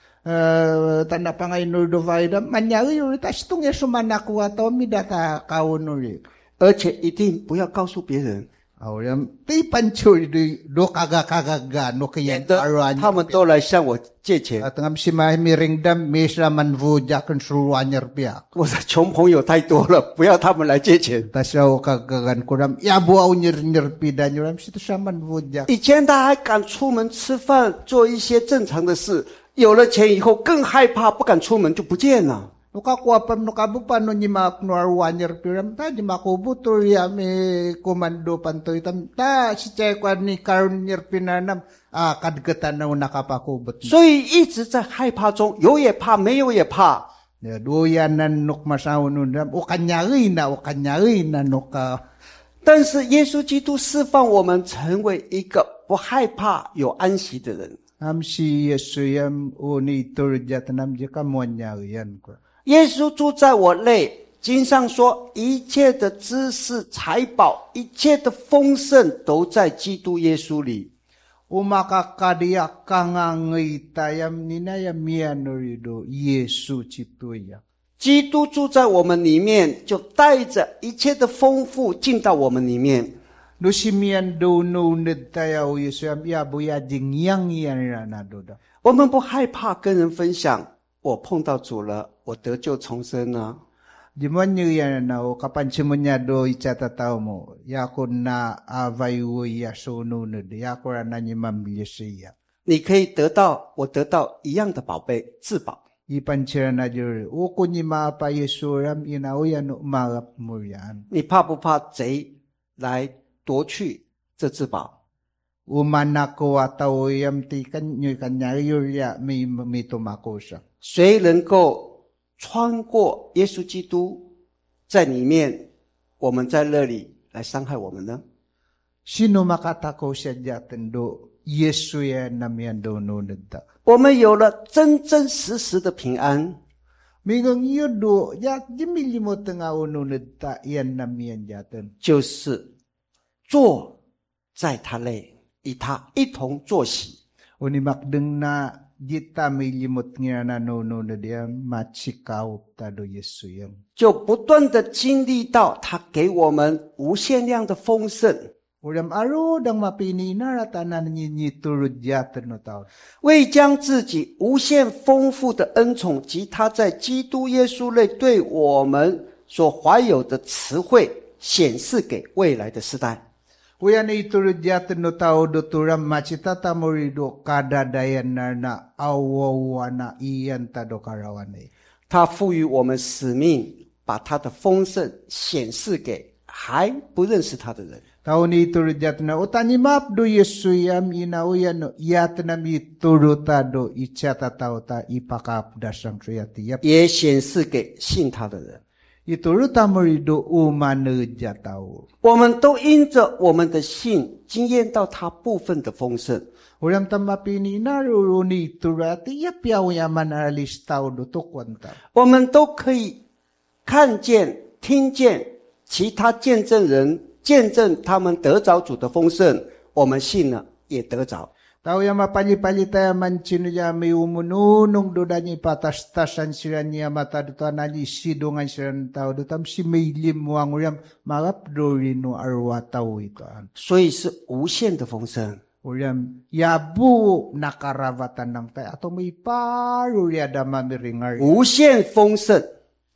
Tanda pa ngay nurdovay da manyagay uri tas itong yasumanaku ato midata kaon uri. 而且一定不要告诉别人， Awam ti pancuri do kaga no kayan aran. 他们都来向我借钱。 At ngam si miringdam misra manvuja kan suruan nyerpia. 我的穷朋友太多了，不要他们来借钱。 Tasaw kagagan kuram yabu au nyerpida nyuram situ sa manvuja. 以前他还敢出门吃饭，做一些正常的事，有了钱以后更害怕，不敢出门就不见了。 Nukakuapam nukabupan no nyimak nuarwan nyerpiram ta nyimakubutur ya me komando pantoy tam ta si chekwan ni karun nyerpinanam kadgatan na nakapakubot. 所以一直在害怕中，有也怕，没有也怕。 Duyanan nuk masawunundam o kanyari na nuka. 但是耶稣基督释放我们成为一个不害怕、有安息的人。 Amsi yesuyam uni turjatanam jika muanyarian ko. 耶稣住在我内，经上说，一切的知识、财宝，一切的丰盛，都在基督耶稣里。 Umakakadiak kangangay tayam ninayam mianurido Yesu chituya. 基督住在我们里面，就带着一切的丰富进到我们里面。 No simian do no ned tayaw Yesuyam yabuya jing yang yan na doda. 我们不害怕跟人分享，我碰到主了，我得救重生了。 Dimonyo yan na o kapansimunya do ichatatao mo. Yakon na avayu yasununod. Yakora na nyimam Yesiya. 你可以得到，我得到一样的宝贝，至宝。 Ipansira na jure. Uko nyima pa Yesuram inauyan umarap mo yan. 你怕不怕贼来夺去这至宝？ Umanako ataw yam ti kanyo kanyayurya may tumako siya. 谁能够穿过耶稣基督在里面，我们在那里来伤害我们呢？ Sino makatako siya dyan do Yesuya namiyan do nunod ta. 我们有了真真实实的平安， Mingang yudo yak jimilimot nga ununod ta yan namiyan dyan. 就是坐在他内，与他一同坐席。 Unimakdeng na jita milimot nga na nununod yan machikaw ta do Yesuyam. 就不断的经历到他给我们无限量的丰盛， Ulam aro dang mapini na ratanan ni turud yatan no tao. 为将自己无限丰富的恩宠及他在基督耶稣内对我们所怀有的慈惠显示给未来的世代。 Uyan iturud yatan no tao do turam machitata morido kadadayan na awawana iyan ta do karawanay. 他赋予我们使命，把他的丰盛显示给还不认识他的人。 Tao ni iturud yatan na utanimap do Yesuyam inauyan no yatan na mituruta do ichata tao ta ipakapdasang triyatiyap. 也显示给信他的人。 Ituruta morido umanudya tao. 我们都因着我们的信，经验到他部分的丰盛。 Ulam tamapini na ruruni turati yapiaw yaman alis tao do tukwan tao. 我们都可以看见、听见其他见证人见证他们得着主的丰盛，我们信了也得着。 Tao yang mapali-pali tayo man sino ya may umununong doda niya patas-tasan sila niya mata doon na niya sidungan sila ng tao doon si may limuang uyam marap doon no arwa tao ito. 所以是无限的丰盛。 Uyam yabu nakaravatan ng tayo ato may paro yada mamiringar. 无限丰盛，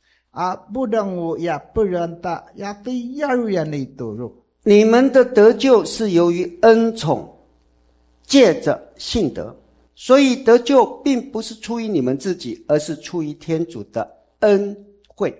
Budang ya peranta ya tiyaru yan ito. 你们的得救是由于恩宠，借着信德，所以得救并不是出于你们自己，而是出于天主的恩惠。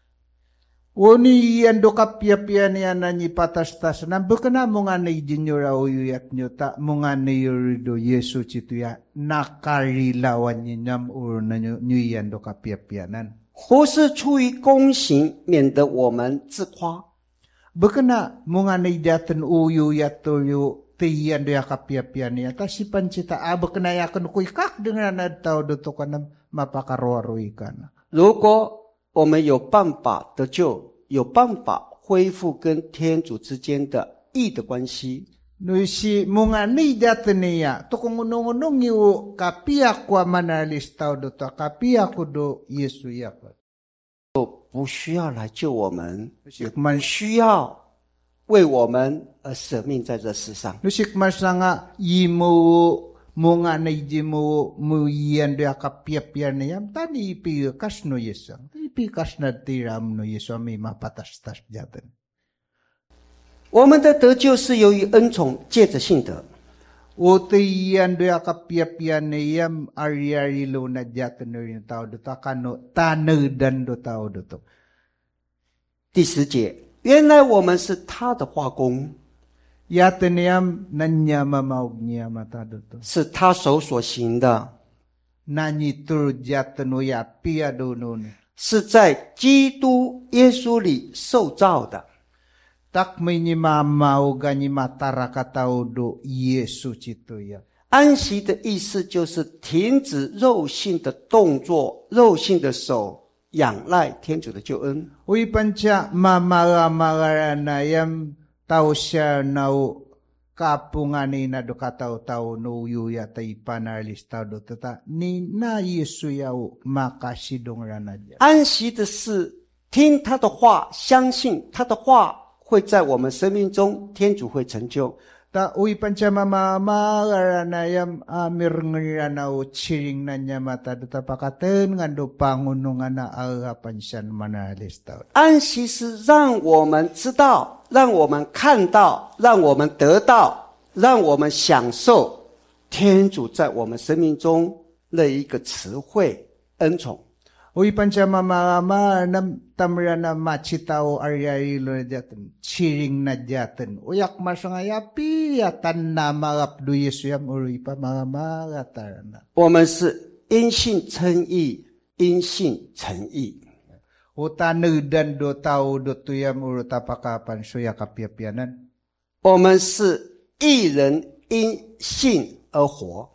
Woni yan do kapya-pya niya na ni patas-tas na bukana mga na idinyura uyuyak nyo ta mga na yurido Yesu chito ya nakarilawan ninyam uro na nyo yan do kapya-pyanan. 不是出于公行，免得我们自夸。 Bukana mga na idatan uyuyak to yu tiyan do kapiapian niya. Ta si pancita abo kanayakan ko ikak dengan tao do to kana mapakaruarui kana. 如果我们有办法得救，有办法恢复跟天主之间的义的关系， No si mungani dataniya to kung unong yu kapia kwa manalis tao do to kapia ko do Yesu yapat. 不需要来救我们，也不需要为我们而舍命在这世上。 Nusik masanga imo mungani jimo muyan do kapiapian niya tani ipi kas no Yesu. Ipi kas na tiram no Yesu mi mapatastas jatan. 我们的得救是由于恩宠，借着信德。 O tiyan do kapiapian niya ari-ari lo na jatan no yung tao do takano tanudan do tao do to. 第10节，原来我们是他的化工， Yatan niyam nanya mamaug niya mata do to. 是他手所行的， Nanyitur jatan o ya pia do nun. 是在基督耶稣里受造的。 Tak may ni mamaug ni mataraka tao do Yesu chito ya. 安息的意思就是停止肉性的动作，肉性的手仰赖天主的救恩。 Uy pancha mamara na yam tao siya na kapungani na do katao-tao no yuya tay panalis tao do tata ni na Yesu yao makasidong rana dyan. 安息的是听他的话，相信他的话会在我们生命中，天主会成就。 Ta uy pancha mamara na yam amir ngana o chiring na niya mata do tapakaten nga do pangunungan na agapan siya manalis tao. 安息是让我们知道，让我们看到，让我们得到，让我们享受天主在我们生命中的一个词汇恩宠。 Uy pancha mamama nam tamra na machitao aryari lo na jatan, chiring na jatan. Uyak masangayapi yatan na magapdo Yesu yam uruy pa mamagatarana. 我们是因信称义，因信成义。 Utanudan do tao do tuyam uru tapakapan suya kapiapianan. 我们是义人因信而活。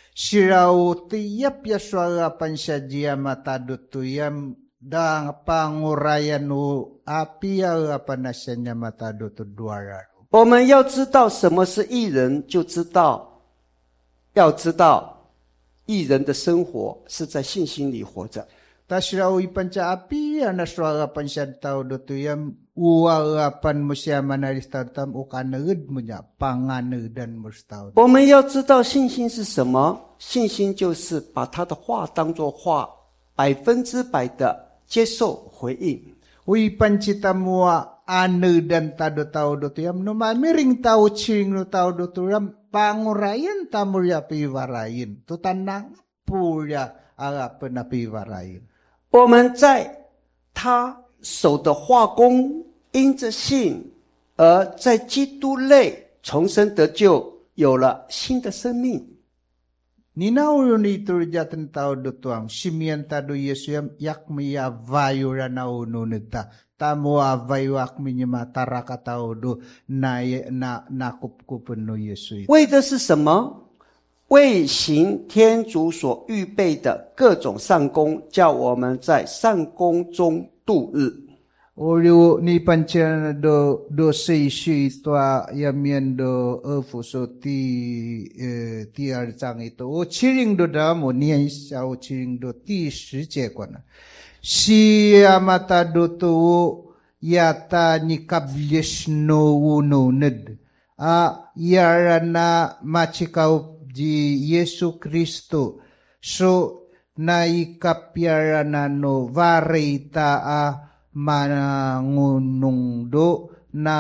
Siraw tiyap yaswarapan siya diya matado tuyam dang pangurayan o apiarapan na siya niya matado to duara. 我们要知道什么是义人，就要知道义人的生活是在信心里活着。 Tasiraw ipancha apiya na swarapan siya tao do tuyam uwarapan mo siya manalis tao tam o kanagad mo niya panganudan mo sa tao. 我们要知道信心是什么，信心就是把他的话当作话，100%的接受回应。 Uy pancita mo anudan tado tao do tuyam no mamiring tao chiring no tao do tuyam pangurayan tamurya piwarayin tutanang purya arapan na piwarayin. 我们在他手的化工，因着信而在基督内重生得救，有了新的生命。 Ninaulo ni turjatan tao do tuang simian tado Yesu yak miya vayura na ununita tamo avayu ak minya mataraka tao do na nakupkupan no Yesu. 为的是什么？为行天主所预备的各种善功，叫我们在善功中度日。 Olu ni pancha do sei shi toa yamian do efuso ti arjang ito. O chiring do damo niya isa o chiring do ti 10节 kwana. Si amata do to yata ni kablish no ununid. Yara na machikaw di Yesu Kristo. So naikapyara na no varita mangunung do na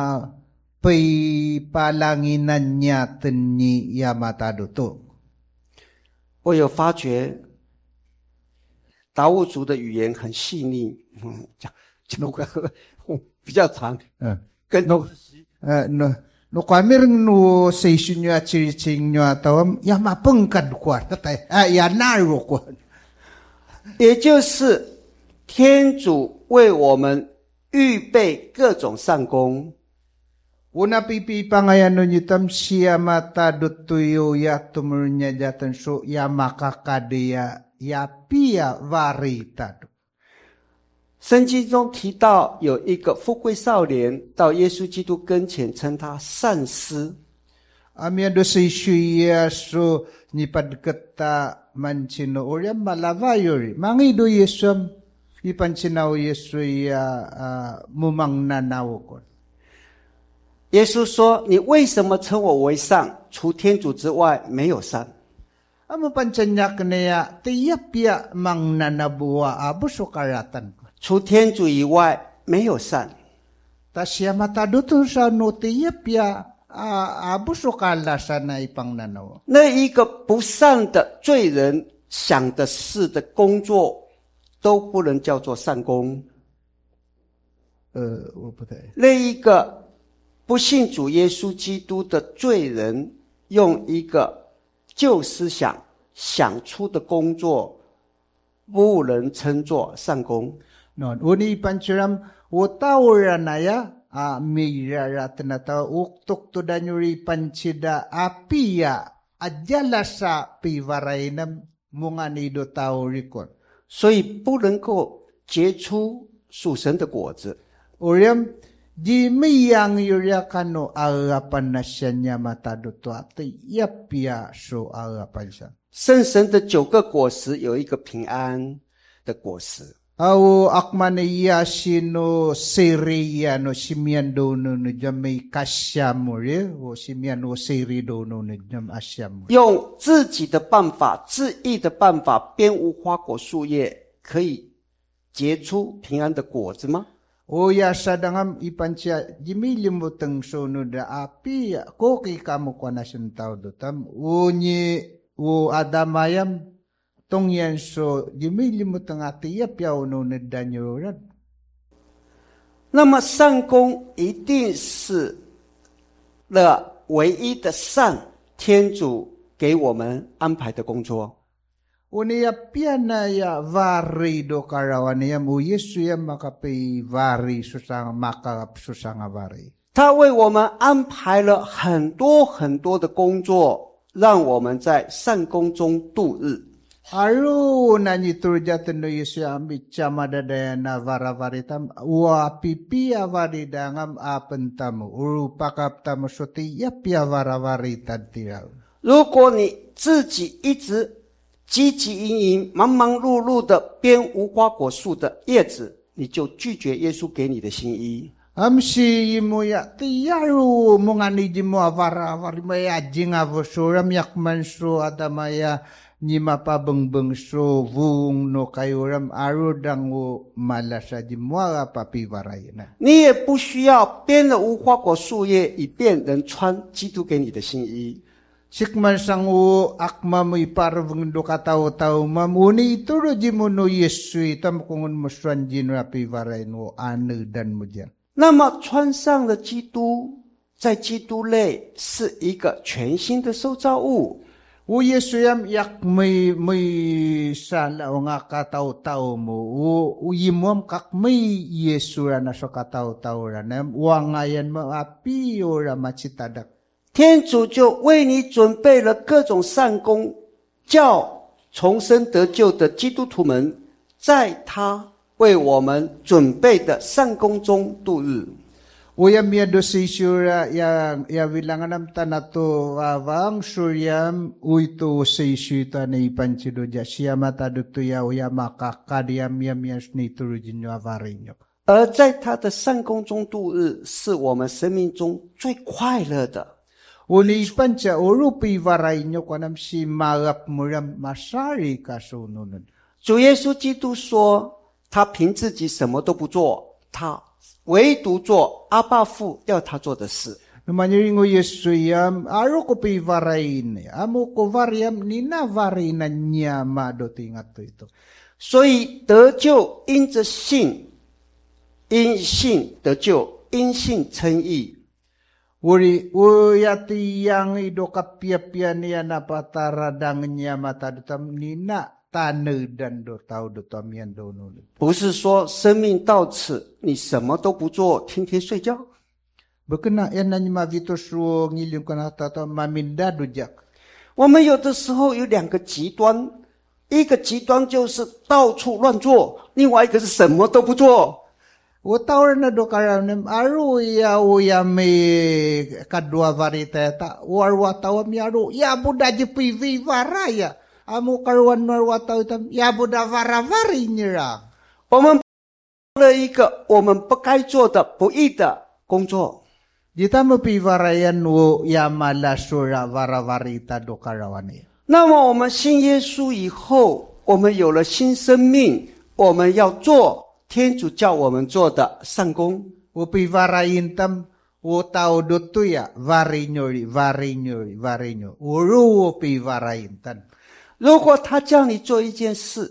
palanginan niya ni Yamatado to. 我有发觉，达悟族的语言很细腻，讲比较长，跟 no kamirang no session niya chiriching niya tawam yamapengkad kwa tatay ya naro kwa. 也就是天主为我们预备各种善功， Una pipi pangayan nun yutam siya matadot tuyo ya tumurnya jatan so ya makakadea ya pia varitado。 圣经中提到有一个富贵少年到耶稣基督跟前，称他善师。 Amia dosi siya so ni padkata mancino oryam malavayori mangido Yesum ipancinaw Yesu ya mumang nanawokon。 耶稣说：“你为什么称我为善？除天主之外，没有善。” Amo pancanyak niya tiap ya mang nanabuwa abusukaratan。 除天主以外，没有善。 Tasya matadutun sa no tiap ya abusukala sana ipang nanaw。 那一个不善的罪人想的事的工作，都不能叫做善功。 我不对。 那一个不信主耶稣基督的罪人，用一个旧思想想出的工作，不能称作善功。 Non, uni pancuram utawra na ya mirara tenata uktuk to danyuri pancida apia ajala sa pivarainam munganido taurikon。 所以不能够结出属神的果子。 Uriam di miyang yuria kano agapan na siya niya mataduto ati yapia so agapan siya。 圣神的9个果实有一个平安的果实。 Au akmaniya sino seriya no simian dono no jamay kasyamure o simian o seri dono no jam asyamure。 用自己的办法、自意的办法编无花果树叶，可以结出平安的果子吗？ O ya sadangam ipansya jimilimuteng sono da api ko kay kamo kwa nasun tao dotam unyi o adamayam tong yan so jimilimuteng ati ya piao no nedanyoran。 那么善功一定是唯一的善，天主给我们安排的工作。 Unia piana ya vari do karawan ya mu Yesu ya makapi vari susang makap susanga vari。 他为我们安排了很多很多的工作，让我们在善功中度日。 Aru nanyi turjatan no Yesu ya ambichama dadayana varavaritam wa pipia varidangam apentamu uru pakaptamu soti ya pia varavaritan tirau。 如果你自己一直汲汲营营、忙忙碌碌的编无花果树的叶子，你就拒绝耶稣给你的新衣。 Amsi mo ya tiyaru mungani jimo avara varimaya jinga suram yakman so adamaya nyima pabengbeng so vung no kayuram arudang wo malasa jimo papi varayna。 你也不需要编了无花果树叶，以便能穿基督给你的新衣。 Sikman sang u akma mo iparveng do katao-tao mamuni ituro jimo no Yesu itam kungun muswan jino api varay no anu dan mujan。 那么穿上了基督，在基督内是一个全新的受造物。 U Yesu yam yak may sala o nga katao-tao mo u yimom kak may Yesu rana so katao-tao rana wangayan mo api ora machitadak。 天主就为你准备了各种善功，叫重生得救的基督徒们在他为我们准备的善功中度日。 Uyam ya dosi syura ya wilanganam tanato awang suryam uito seisuta na ipanchido ja siamata dutu ya uyamaka kadiam yam yasni turujinyo avarinyo。 而在他的善功中度日，是我们生命中最快乐的。 Uli pancha urupi varinyo kanam si magap muram masari kasununun。 主耶稣基督说，他凭自己什么都不做，他唯独做阿爸父要他做的事。 Numanyiringo Yesu yam aro ko pi varain amo ko variam nina varina nya madotingat ito。 所以得救因着信，因信得救，因信称义。 Uri uyati yang ido kapia-pia niya napataradang niya matadutam nina tanu dan do tau do tamian do nulu。 不是说生命到此你什么都不做，天天睡觉。 Bekena yan na mavito suo ngilyung kanata mamindado jak. 我们有的时候有两个极端，一个极端就是到处乱做，另外一个是什么都不做。 Utawar na do karam aru ya uya me kadua varita ta warwa tawam yaru ya buda jipi varaya amu karuan warwa tawam ya buda varavari nyira. 我们做了一个我们不该做的不义的工作。 Jita mo pivarayan wo ya malasura varavarita do karawani. 那么我们信耶稣以后，我们有了新生命，我们要做天主叫我们做的善功。 Wo pivarayin tam wo tao do tuya varinyori. Uru wo pivarayin tan. 如果他叫你做一件事，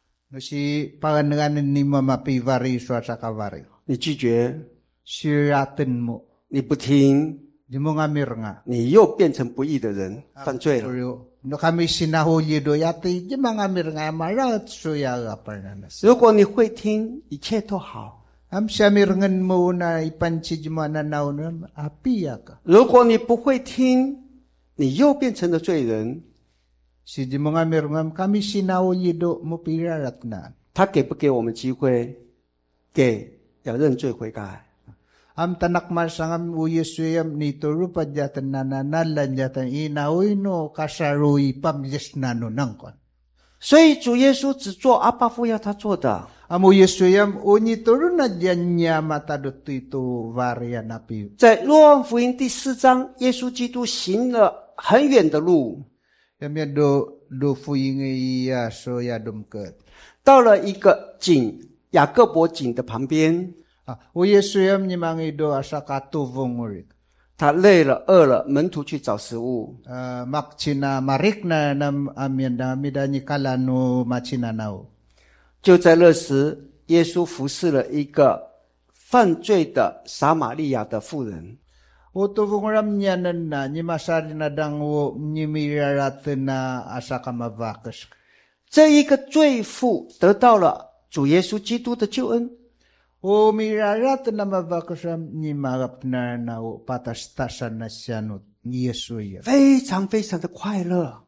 Si pangangan ni mama pivari suasa kavari. 你拒绝， Siratin mo. 你不听， Di mo ngamir nga. 你又变成不义的人，犯罪了。 No kami sinahuli do yati di mga ngamir nga marat suya ga parnanas. 如果你会听，一切都好； Am siyamirngan mo na ipanchid mo na naunam apiya ka. 如果你不会听，你又变成了罪人。 Si di mo ngamir ngam kami sinahuli do mo pirarat na. 他给不给我们机会？给，要认罪悔改。 Am tanak masangam uyesuyam nito rupa jatan nananalan jatan inawi no kasarui pamjes nano nangkon. 所以主耶稣只做阿爸父要他做的。 Am uyesuyam unitoro na janya matadot ito varian api. 在若望福音第4章，耶稣基督行了很远的路， Yamya do fuyingi ya so ya dumket. 到了一个井雅各伯井的旁边， Uyesuyam ni mangido asa katuvong urik. 他累了饿了，门徒去找食物。 Makchina marik na nam amyanda midani kalano machina nao. 就在那时，耶稣服侍了一个犯罪的撒玛利亚的妇人。 Utuvong ram nyanan na ni masari na dangwo ni mirarat na asa kamavakas. 这一个罪妇得到了主耶稣基督的救恩。 O mirarat na mavakasam ni magap na nao patastasan na siyanot ni Yesuya. 非常非常的快乐，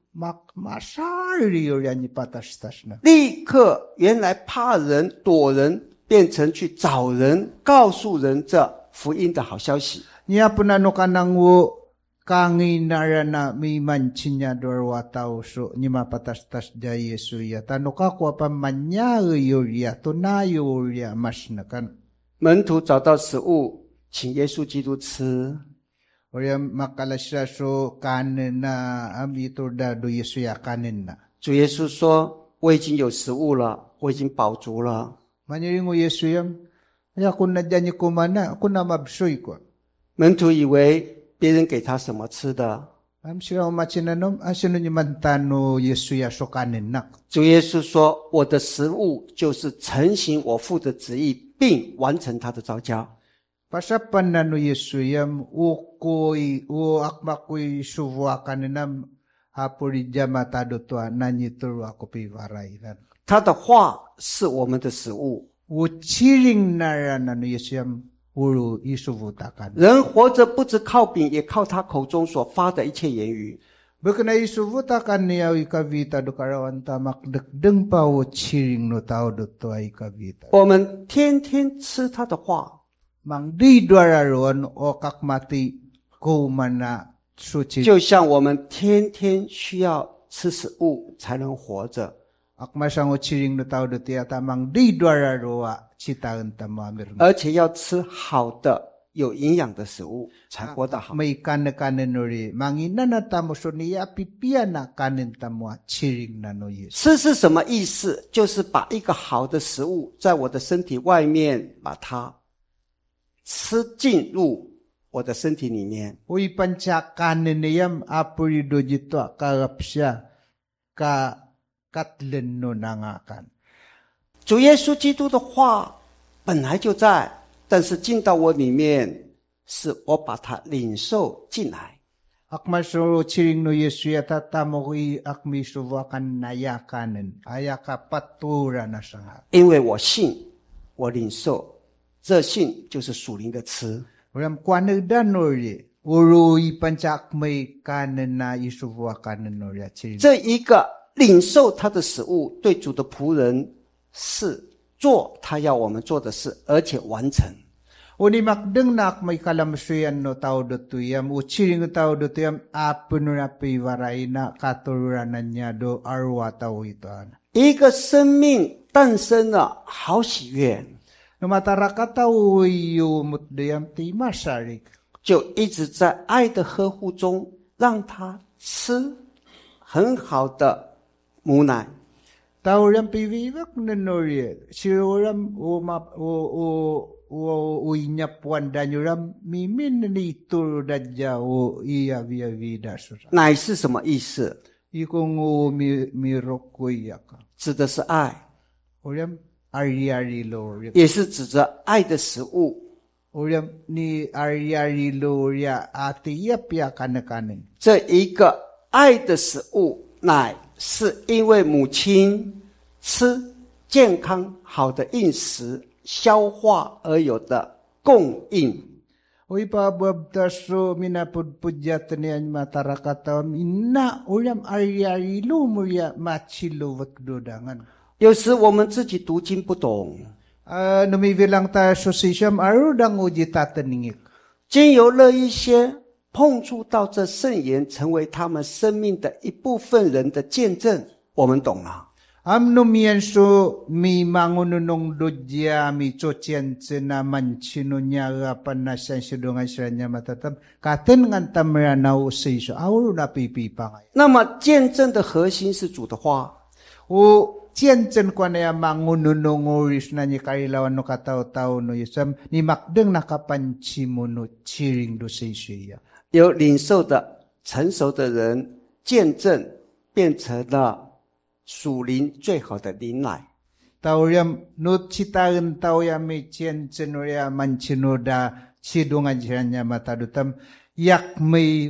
Masari yan ni patastas na. 立刻原来怕人躲人，变成去找人，告诉人这福音的好消息。 Niya po na no kanang wo kanginara na may manchinya dorwa tao so ni mapatastas da Yesuya. Tano ka kwa pa manya yoria tonayo yoria mas na kan. 门徒找到食物，请耶稣基督吃。 Oya makalasya so kanin na amito da do Yesuya kanin na. 主耶稣说：“我已经有食物了，我已经饱足了。” Manyaring o Yesuyam, ay ako na dyan ko mana, ako na mabsoy ko. 门徒以为别人给他什么吃的， Am siya umachinanom, asino ni mantano Yesuya so kanin na. 主耶稣说：“我的食物就是承行我父的旨意，并完成他的召叫。” Pasapan na no Yesuyam, o akmakoy suwa kaninam, hapuri jamatado to nanyituro ako pivarairan. 他的话是我们的食物。 O chiring na no Yesuyam, uro isuvutakan. 人活着不只靠饼，也靠他口中所发的一切言语。 Baka na isuvutakan niya ikavita do karawan tamak dagdang pa o chiring no tao do to ay ikavita. 我们天天吃他的话， Mang di dwararon o kakmati ko mana suci. 就像我们天天需要吃食物才能活着。 Akmasang o chiring no tao do tiya tamang di dwararo a chitaon tamamir. 而且要吃好的、有营养的食物，才活得好。 May kanen nori mangina na tamo so niya pipian na kanen tamo a chiring na no yes. 吃是什么意思？就是把一个好的食物在我的身体外面，把它吃进入我的身体里面。 Uy pancha kanen niyam apuri do jito karapsya ka katlen no nangakan. 主耶稣基督的话本来就在，但是进到我里面，是我把它领受进来。 Akmaso chiring no Yesu yata tamo kui akmisuwakan nayakanen ayaka patura na sanga. 因为我信，我领受，这信就是属灵的吃。 Uram kwanedan ori urui pancak may kanan na isuwa kanan ori chiring. 这一个领受他的食物，对主的仆人是做他要我们做的事，而且完成。 Uni makdeng nak may kalamsuyan no tao dotuyam uchiring tao dotuyam apun na piwaray na katuranan niya do arwa tao ito. 一个生命诞生了，好喜悦， No mataraka tao yu mutduyam ti masarik. 就一直在爱的呵护中，让他吃很好的母奶。 Tao ram piwivak na nori. Siram uinyapwan danyuram mimin ni tur dadya o iya via vida sura. 奶是什么意思？ Ikong mirokoyaka. 指的是爱， Uram ari lo. 也是指着爱的食物。 Uram ni ari lo ya ati yapya kanakanin. 这一个爱的食物奶，是因为母亲吃健康好的饮食消化而有的供应。 Uy pabab taso minapudpudyat niyan matarakataw minna ulam ari lo murya machilo wakdodangan. 有时我们自己读经不懂， Numibilang tayo sa siyam arudang uji tataningik. 经由了一些碰触到这圣言，成为他们生命的一部分人的见证，我们懂了。 Numiyan so mi mangununong dodya mi chotian na manchino niya pan na siya sidungan siya niya matatam. Katen ngan tamranaw sa iso. Auro na pipipangay. 那么见证的核心是主的话， O tiyan ko na yung mangununong oris na niya karilawan no kataw-taw no yusam ni makdeng nakapanchimo no chiring do sa iso. 有领受的成熟的人见证，变成了属灵最好的灵奶。 Tawyam no chitaen tawyam mi tiyan ya manchino da sidungan siya niya matadutam yak may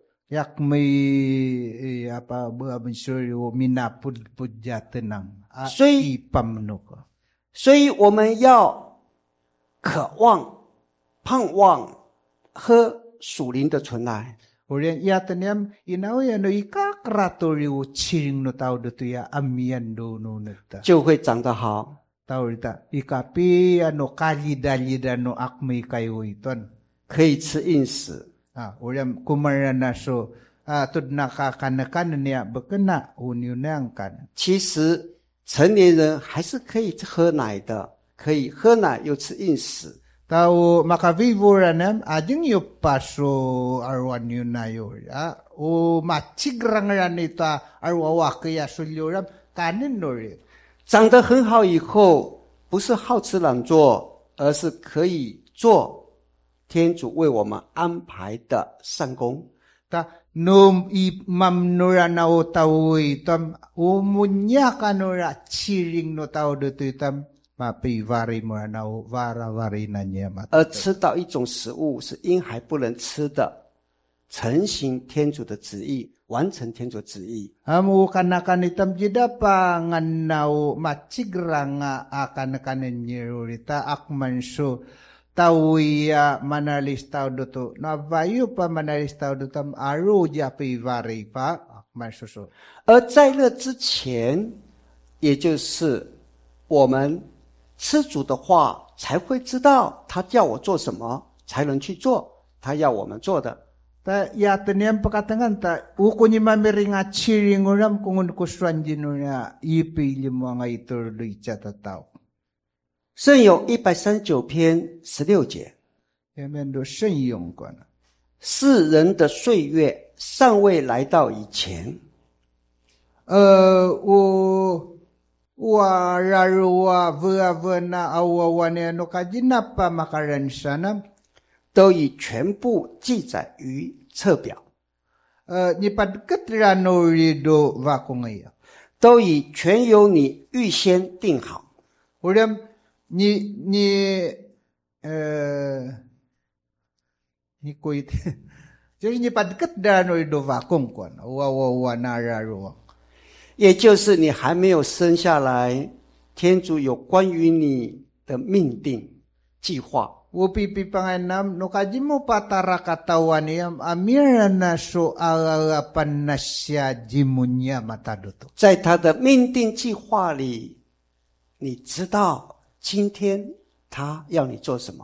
apa buabin suryo minapudpudyatenang ipamno ko. 所以我们要渴望、盼望喝属灵的纯奶。 Urian yatanyam inaw no ikakratoryo chiring no tao do ya amian do no neta. 就会长得好。 Taurita ikapi ano kalidalida no akmay kayo iton. 可以吃硬食。 Urian kumarana so tud nakakanakan niya bakana unyunang kan. 其实成年人还是可以喝奶的，可以喝奶又吃硬食。 Tao makavivoranam ading yu paso arwan yun na yun. O machigrangran ito arwawa kaya sulyoram kanin nori. 长得很好以后，不是好吃懒做，而是可以做天主为我们安排的善功。 Ta num imamnura na o tao itam umunya kanura chiring no tao dito itam mapivari mo na o varavari na niya mat. 而吃到一种食物是婴孩不能吃的，成行天主的旨意，完成天主旨意。 Amu kanakan itam jida pa nganaw machigrang akan kanin nirurita akman so tawiya manalis tao doto na vayu pa manalis tao dotam aru japi vari pa akman so. 而在那之前，也就是我们吃主的话，才会知道他叫我做什么，才能去做他要我们做的。 Ta yatanyam pakatangan ta uko ni mamiringa chiring uram kung kuswan na ipili mo nga itur do ichatatao. 圣咏139篇16节， Amen do senyong ko na. 世人的岁月尚未来到以前， Wararwa vana awawane no kajina pa makaransanam. 都已全部记载于册表， Nipadkatrano rido vakongaya. 都已全由你预先定好。 Uram ni kuit. Jadi nipadkatrano rido vakong ko na wawanararo. 也就是你还没有生下来，天主有关于你的命定。 计划。 Upipi panganam no kajimo patara katawan iyam amira na so agapan na siya jimunya mataduto. 在他的命定计划里，你知道今天他要你做什么。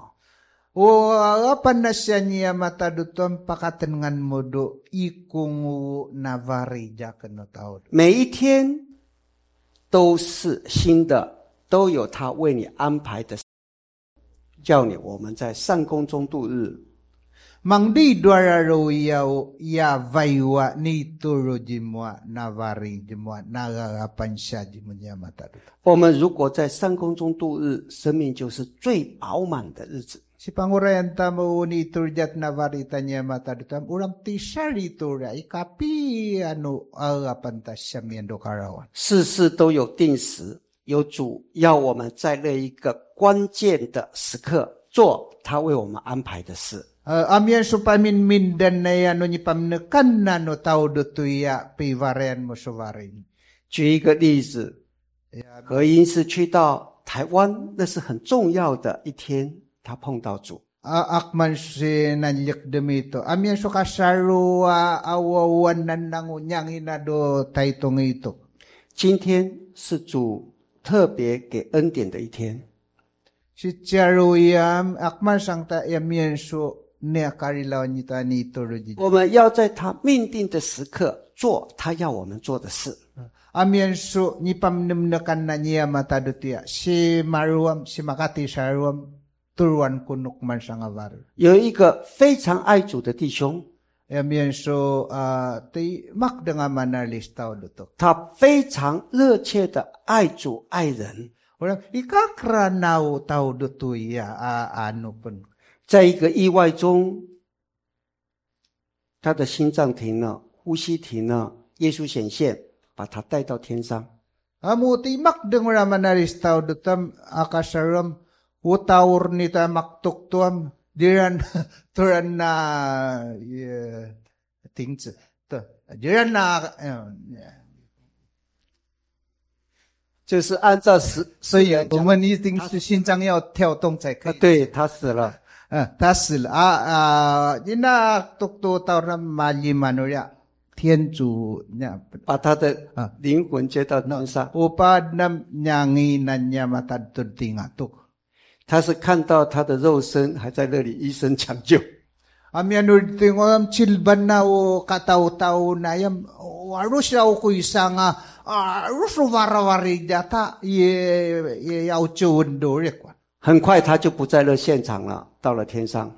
O agapan na siya niya mataduto pakatengan modo ikungu navari jaken no tao. 每一天都是新的，都有他为你安排的，叫你我们在善功中度日。 Mangdi duararo ya vaiwa ni turo jimwa navari jimwa nagagapan siya jimunya mataduto. 我们如果在善功中度日，生命就是最饱满的日子。 Si pangurayan tamo ni turjat navari tanya mataduto urang tisari tura ikapi ano agapan ta siya miendo karawan. 事事都有定时，有主要我们在那一个关键的时刻做他为我们安排的事。 Amian supamin mindan na yan no ni pamnekan na no tao dutuya pivarean mo suvarin. 举一个例子，何因是去到台湾，那是很重要的一天，他碰到主。 Akman si nanlik demito. Amian so kasaru awawan nan nangunyang inado taitong ito. 今天是主特别给恩典的一天。 Si charuyam akman sang ta amian so ne karilaw nita ni toroji. 我们要在他命定的时刻做他要我们做的事。 Amian so ni pamnemnekan na niya matadutia. Si maruam si makati saruam turuan kunuk man sang avar. 有一个非常爱主的弟兄， Amian so ti mak dengan manalis tao duto. 他非常热切的爱主爱人。 Orang ikakranaw tao duto ya ano pun. 在一个意外中，他的心脏停了，呼吸停了，耶稣显现，把他带到天上。 Amo ti mak dengan manalis tao dutam akasaram utawur nita maktuktuam diran turan na tingzi. Diran na 就是按照所以我们一定是心脏要跳动才可以。 对，他死了。 他死了ina tukto tawra malimanuya 天主把他的灵魂接到天上。 upad nam nyanginan niya matadtuntingatuk. 他是看到他的肉身还在那里，医生抢救。 Amianur tingom chilban na o kataw-taw na yam arus yaw ko isang arus warawari data ye yaw chundo rekwa. 很快他就不在那现场了，到了天上。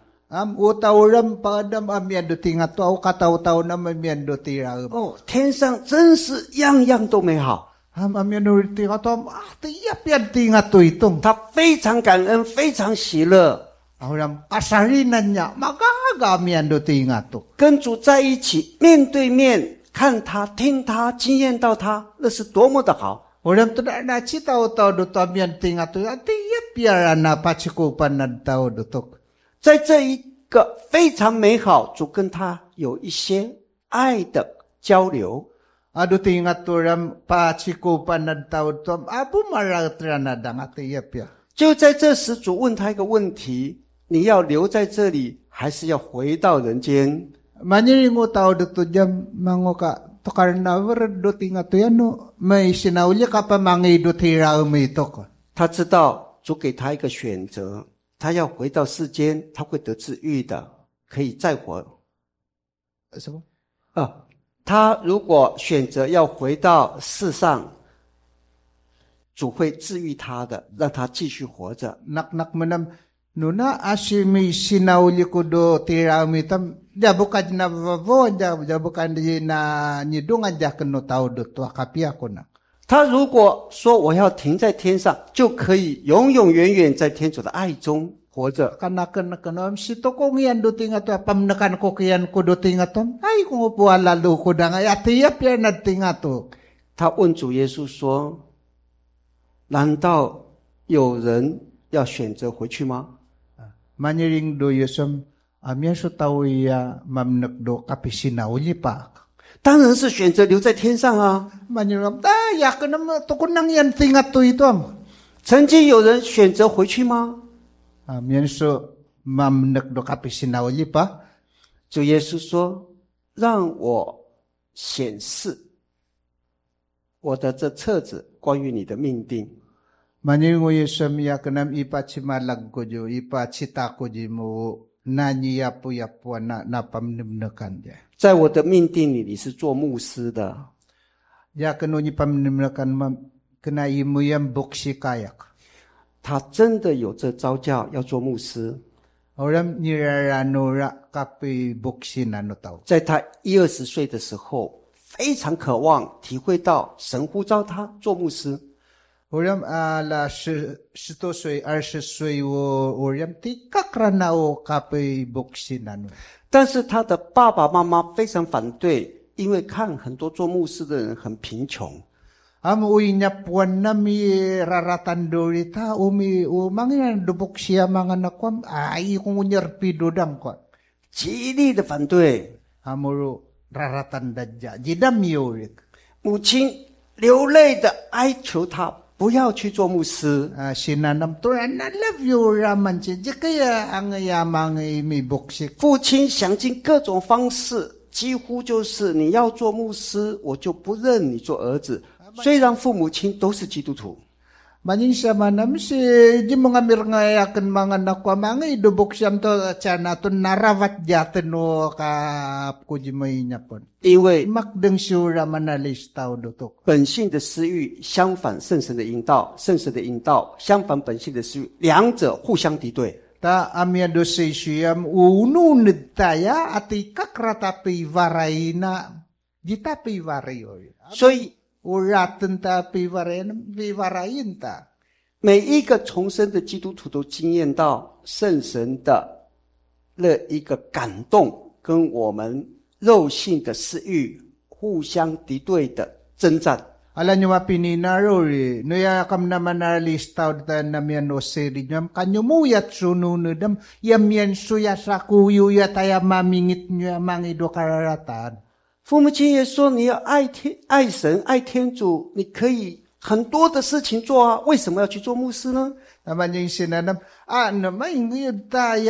Utawram padam amiando tingato o kataw-taw na amiando tira. 哦，天上真是样样都美好。 Amianur tingato tiap yan tingato itong. 他非常感恩，非常喜乐。 Orang kasarinan niya magagamiando tingato. 跟主在一起，面对面看他、听他、经验到他，那是多么的好。 Orang tidak na citaw-taw duto amian tingato. Tiap yan na pachikupan na tao dutok. 在这一个非常美好，主跟他有一些爱的交流。 Adu tingato ram pachikupan na tao duto. Abu maratra na dangatiap ya. 就在这时，主问他一个问题：你要留在这里，还是要回到人间？ Maniringo tao duto jam mangoka tokarna verdo tingato yano may sinaulia ka pa mangido tira umitok. 他知道主给他一个选择，他要回到世间，他会得治愈的，可以再活。 什么？ 他如果选择要回到世上，主会治愈他的，让他继续活着。 Nak manam nuna asimi sinauli ko do tira umitam jabukad na vavo jabukan di na nidungan jaken no tao do to akapia ko na. 他如果说我要停在天上，就可以永永远远在天主的爱中活着。 Kanakan sito kong yan do tingato pamnakan ko kiyan ko do tingato. Ay kung upo lalo ko da nga atiyap yan na tingato. 他问主耶稣说：“难道有人要选择回去吗？” Maniring do yusum amya so tawiya mamnak do kapisinauli pa. 当然是选择留在天上啊。 Maniram yakan tukun nang yan tingato ito. 曾经有人选择回去吗？ Miyan so mamnek do kapi sinawli pa. 主耶稣说：“让我显示我的这册子关于你的命定。” Maningo Yesum yakanam ipachimalag ko jo, ipachita ko jo mo nanyiyapu-yapu na pamnimnakan dia. 在我的命定里，你是做牧师的。 Yakano ni pamnimnakan kena imuyam buksi kayak. 他真的有这召教要做牧师。 Oram niraranura kapi buksi nano tao. 在他20岁的时候，非常渴望体会到神呼召他做牧师。 Oram ala 10 岁20岁oram tikakranao kapi buksi nano. 但是他的爸爸妈妈非常反对，因为看很多做牧师的人很贫穷。 Uwi niya puwan na mi raratando rita, mangin dubok siya mga nakwam, kung unyarpido dang kwa. 极力的反对。 Amuro raratanda dya, jidam yorik. 母亲流泪的哀求他不要去做牧师。 Sinanam to, na love you raman siya, di kaya ang yamang may buksik. 父亲想尽各种方式，几乎就是你要做牧师，我就不认你做儿子。 虽然父母亲都是基督徒， Manin siya manam si di mga mirngayakan mga nakwamangay dubok siyam to tiyan to narawat jaten no ka kujimay niya po. 因为 Makdeng sura manalis tao dotok. 本性的私欲相反圣神的引导，圣神的引导相反本性的私欲，两者互相敌对。 Ta amya do say siyam ununid taya at ikakratapi varay na ditapi varayo. 所以 Uratan ta pivarayin ta. 每一个重生的基督徒都经验到圣神的那一个感动，跟我们肉性的私欲互相敌对的征战。 Alam niyo mapininaro ri, noya kam naman na listaw ta namian o seri niyam, kanyo muyat sununudam, yamyan suya sa kuyuya taya mamingit niya mangido kararatan. 父母亲也说你要爱神爱天主，你可以很多的事情做啊，为什么要去做牧师呢？ Naman yung sinanam, naman yung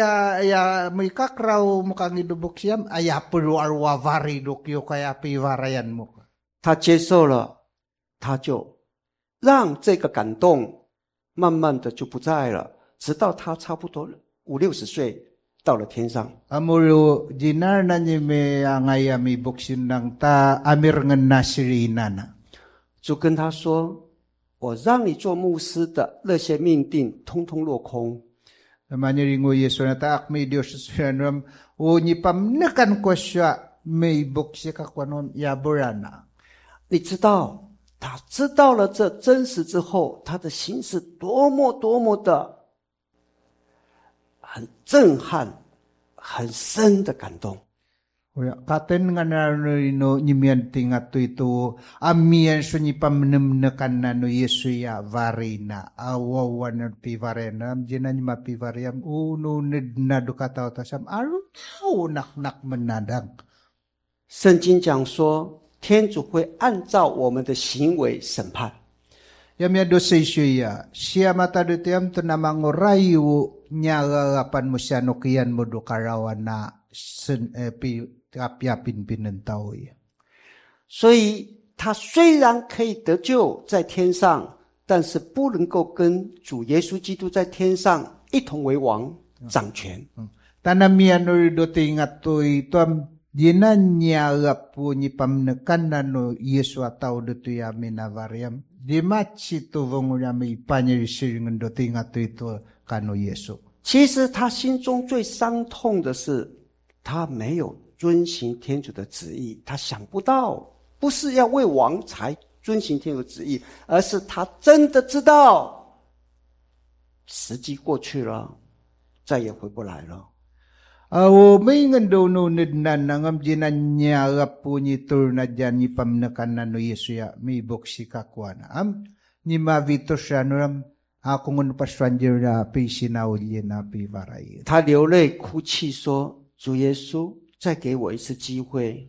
ya may kakraw mo kang idubok siyam, puro arwa varidok yo kaya pivarayan mo. 他接受了，他就让这个感动慢慢的就不在了，直到他差不多50-60岁到了天上。 Amuro dinar na niya may angaya may buksin ng ta amir ng nasirina na. 主跟他说：“我让你做牧师的那些命定，通通落空。” Naman niya ringo Yeso na taak may Diyos sa siyanram, o nipamnakan ko siya may buksi ka kwanon yaburana. 你知道，他知道了这真实之后，他的心是多么多么的很震撼、很深的感动。 Katen nga no nimian tinga to ito, amian so nipamnamnakan na no Yesuya varina, awawan na pivarenam, dinan mapivariam, ununid na dukataw tasam, aro nak manadang. 圣经讲说，天主会按照我们的行为审判。 Yamya do sa Yesuya, siya matadutiam to namang rayo niya gapan mo siya no kiyan mo do karawan na kapyapin pinantaw. 所以他虽然可以得救在天上，但是不能够跟主耶稣基督在天上一同为王掌权。 Tanamian no do tinga to ito dinan niya po ni pamnakan na no Yesu ataw do to yamin na variam. Di matsi to vong yami panyirisiringan do tinga to ito kano Yesu. 其实他心中最伤痛的是，他没有遵行天主的旨意。他想不到，不是要为王才遵行天主旨意，而是他真的知道，时机过去了，再也回不来了。 May nga daw nunid na nangam dinan niya po ni tur na dyan ni pamnakan na no Yesu ya may boksi kakwana. Ni mavito siya no kung ano pa stranger na pisinawli na pivaray. 他流泪哭泣说：“主耶稣，再给我一次机会。”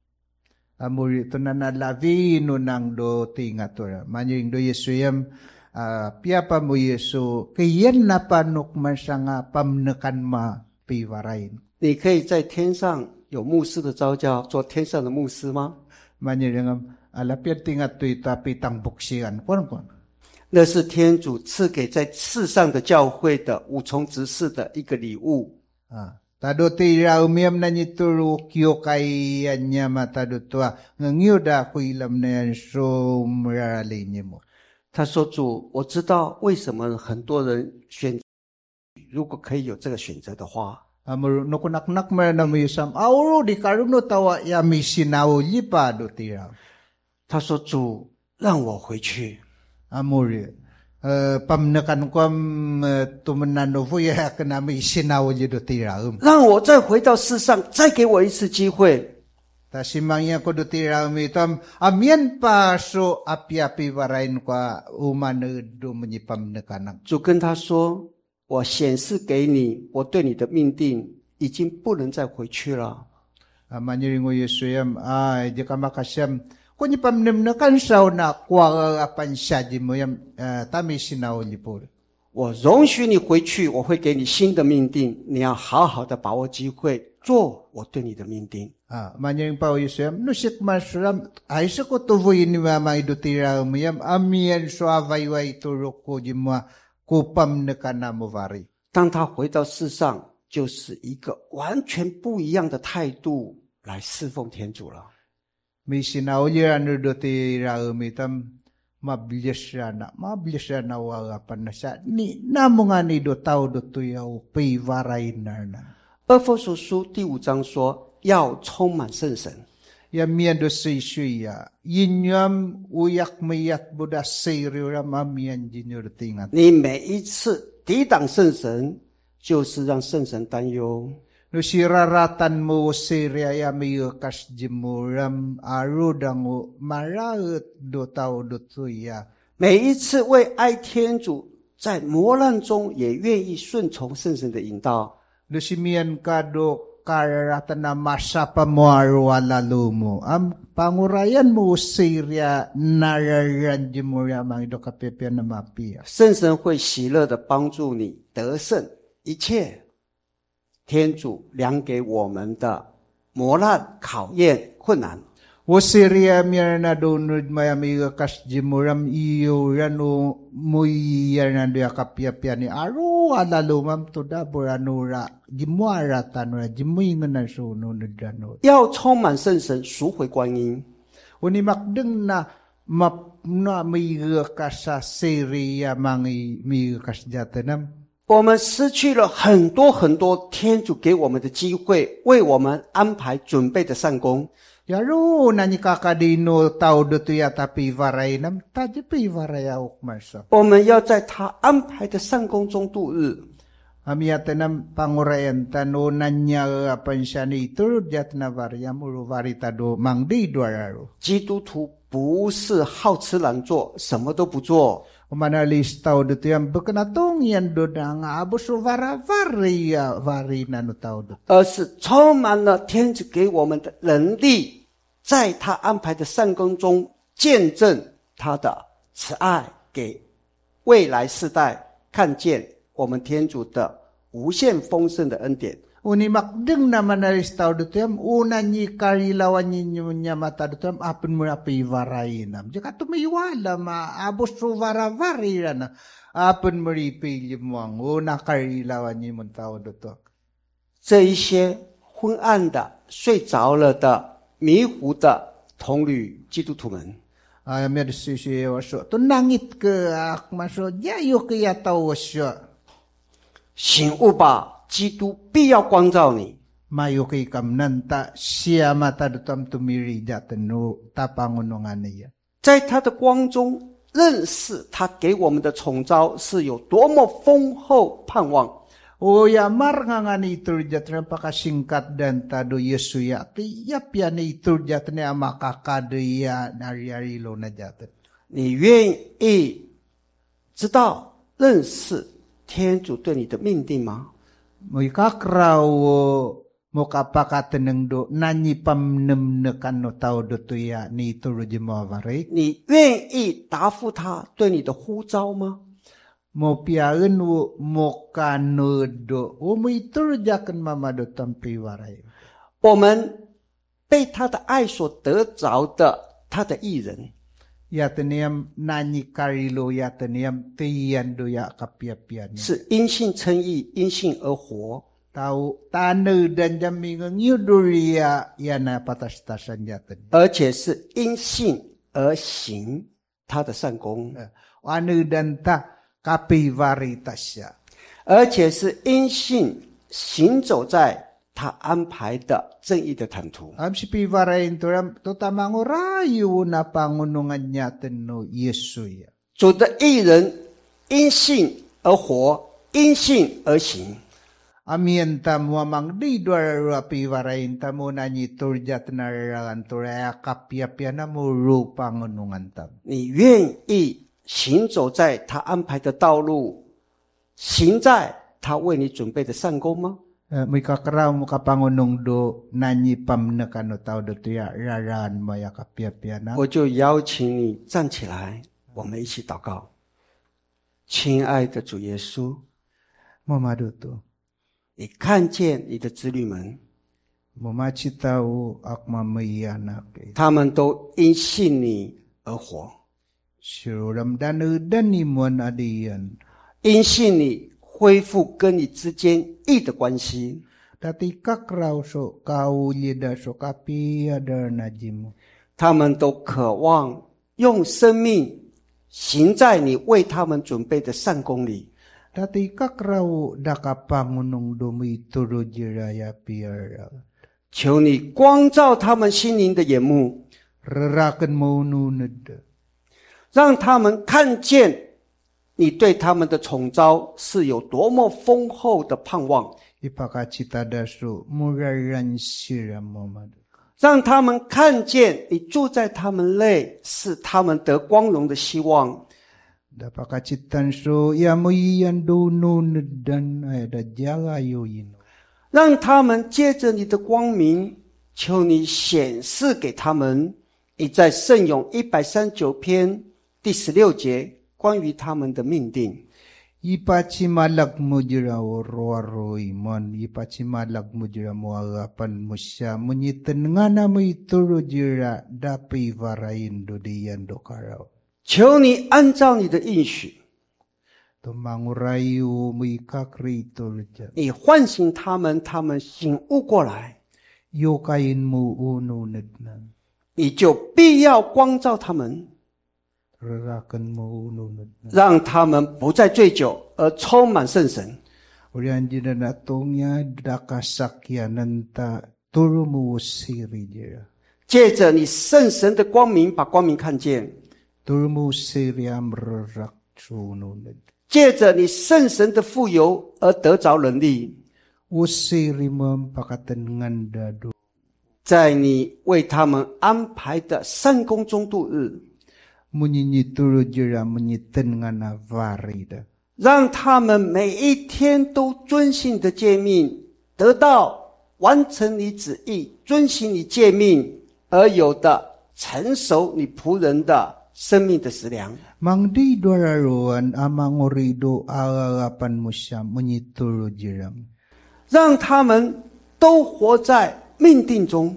Amuri ito na nalavino ng do tinga to. Manyong do Yesu yam piapa mo Yesu kiyan na panok man siya nga pamnekan ma piwarain. 你可以在天上有牧师的召叫，做天上的牧师吗？ Manirangam alapir tingat tu tapi tang buksian kon. 那是天主赐给在世上的教会的无从执事的一个礼物。 Tado tira umiam na nituru kyo kay anya matado tua ngiyuda ko ilam na yan so murali niyo mo. 他说：“主，我知道为什么很多人选，如果可以有这个选择的话。” Amuro no kunaknak man na mayusam auro di karuno tawa ya misinaw lipa do tira. 他说：“主，让我回去。” Amuri pamnakan ko tumanano fo ya kana misinaw do tira. 让我再回到世上，再给我一次机会。 Tasimangya ko do tira mitam amian pa so api-api warain kwa umanod do manipamnakan. 主跟他说：“我显示给你，我对你的命定已经不能再回去了。” Maniringo Yesuyam ay di ka makasyam kung ipamnimnakan saw na kwa apan siya di mo yam tami sinaw lipur. 我容许你回去，我会给你新的命定，你要好好的把握机会，做我对你的命定。 Maniring pa Yesuyam nusik masuram ay sa ko tuvoy ni mama idutira mo yam amiyan so avayway turok ko di mo kupamnakan na mo vari. 当他回到世上，就是一个完全不一样的态度来侍奉天主了。 May sinauliran do tira umitam mabilis na wagapan na siya ni namo nga ni do tao do tuyaw pivaray na. 而弗所书第5章说，要充满圣神。 Yamian do sisuya yinyam uyak mayat buda sayriram amian jinur tingat. 你每一次抵挡圣神，就是让圣神担忧。 No siraratan mo sirya yamiyo kas jimuram arudango maraut do tao do tuya. 每一次为爱天主，在磨难中也愿意顺从圣神的引导。 No simian ka do kararatan na masapa mo arwalalo mo. Am pangurayan mo sirya nararan jimuram ang do kapepian na mapia. 圣神会喜乐的帮助你得胜一切天主量给我们的磨难、考验、困难。 O Syria mirna donud mayamiga kas jimuram iyo rano muya na dia kapia ni aro alalo mam toda boranura jimuara tanura jimuingan na suno nudano. 要充满圣神，赎回观音。 Uni makdeng na mapna miga kasa Syria mangi miga kas jatanam. 我们失去了很多很多天主给我们的机会，为我们安排准备的善功。 Yaro na ni kakadino tao do tuya tapi varay nam taji pi varaya ukmasa. 我们要在他安排的善功中度日。 Amiyatanam pangurayan tano nanya pansyani turud jatna varya muru varitado mangdi duararo. 基督徒不是好吃懒做，什么都不做。 Umanalis tao dito yan bukanatong yan do na nga abuso variya vari na no tao do. 而是充满了天主给我们的能力，在他安排的善功中见证他的慈爱，给未来世代看见我们天主的无限丰盛的恩典。 Unimakdeng naman nalis tao dito yan una ni karilawan ninyo niya mata dito yan apin mo na pivaray nam. Jaka tumiwala abuso vari na apin mo ripili mo ang una karilawan niyo mo tao dito. 这一些昏暗的、睡着了的、迷糊的童女基督徒们， Ay medisisi waso to nangit ke akmaso jayo ke ya tao waso 醒悟吧！基督必要光照你。 mayo ke kamnanta siya mata dutam tumiri jatenu tapangunungan niya. 在他的光中认识他给我们的宠召是有多么丰厚盼望。 O yamar nga ni turjat na pakasingkat dan tado Yesuya ti yapya ni turjat na makakadeya nariyarilo na jatan. 你愿意知道认识天主对你的命定吗？ Mo'y kakraw mukapakateneng do nanyi pamnemnekan no tao do tuya ni turu jimawari. 你愿意答复他对你的呼召吗？ Mo piaen wo mokano do umi turu jakan mamado tampi waray. 我们被他的爱所得着的，他的义人， Yateniam nanyi karilo yateniam tiyan do ya kapiapian. 是因信称义，因信而活。 Tau tanu dan jamingang yuduria yana patastasan yaten. 而且是因信而行他的善功， Anu dan ta kapivaritasya. 而且是因信行走在他安排的正义的坦途。 Am si pivarain to tamang rayu na pangunungan yaten no Yesuya. 主的义人因信而活，因信而行。 Amien tamu amang di dwara pivarain tamu nanyi turjat nararan turaya kapiapiana mo rupangunungan tam. 你愿意行走在他安排的道路，行在他为你准备的善功吗？ May kakaraw mo kapangunong do nanyi pamnakano tao do tuya raran maya kapiapiana. 我就邀请你站起来，我们一起祷告。亲爱的主耶稣， Mamaduto. 你看见你的子女们， Mamachitaw akmamayanak. 他们都因信你而活， Siruramdanu danimon adiyan. 因信你恢复跟你之间义的关系。 Tati kakraw so kaulida so kapiadar najimu. 他们都渴望用生命行在你为他们准备的善功里。 Tati kakraw dakapangunong dumi turo jiraya piara. 求你光照他们心灵的眼目， Rarakan mo nunod. 让他们看见你对他们的宠召是有多么丰厚的盼望， Ipakachitada so muraran siram mamad. 让他们看见你住在他们内，是他们得光荣的希望。 Dapakachitan so yamuyan do nunudan ay da jalayo yino. 让他们借着你的光明，求你显示给他们你在圣咏139篇第16节关于他们的命定。 Ipachimalag mo jira waro imon. Ipachimalag mo jira mo agapan mo siya. Munyitan nga na mo ituro jira dapi varain do diyan do karaw. 求你按照你的应许， Tumangurayo mo ikakrito dyan. 你唤醒他们，他们醒悟过来， Yukain mo ununod na. 你就必要光照他们， Rarakan mo ununod na. 让他们不再醉酒，而充满圣神。 Uriyan dyan na natongya dakasakyanan ta turo mo siri jira. 借着你圣神的光明，把光明看见； Turo mo siri amrarak sununod. 借着你圣神的富有而得着能力， Usiri mo ang pakatangan dado. 在你为他们安排的善功中度日， Munyituro jira munyitan nga na varida. 让他们每一天都遵行你的诫命，得到完成你旨意、遵行你诫命而有的成熟你仆人的生命的食粮。 Mangdi dwararuan amang orido agapan mo siya munyituro jiram. 让他们都活在命定中，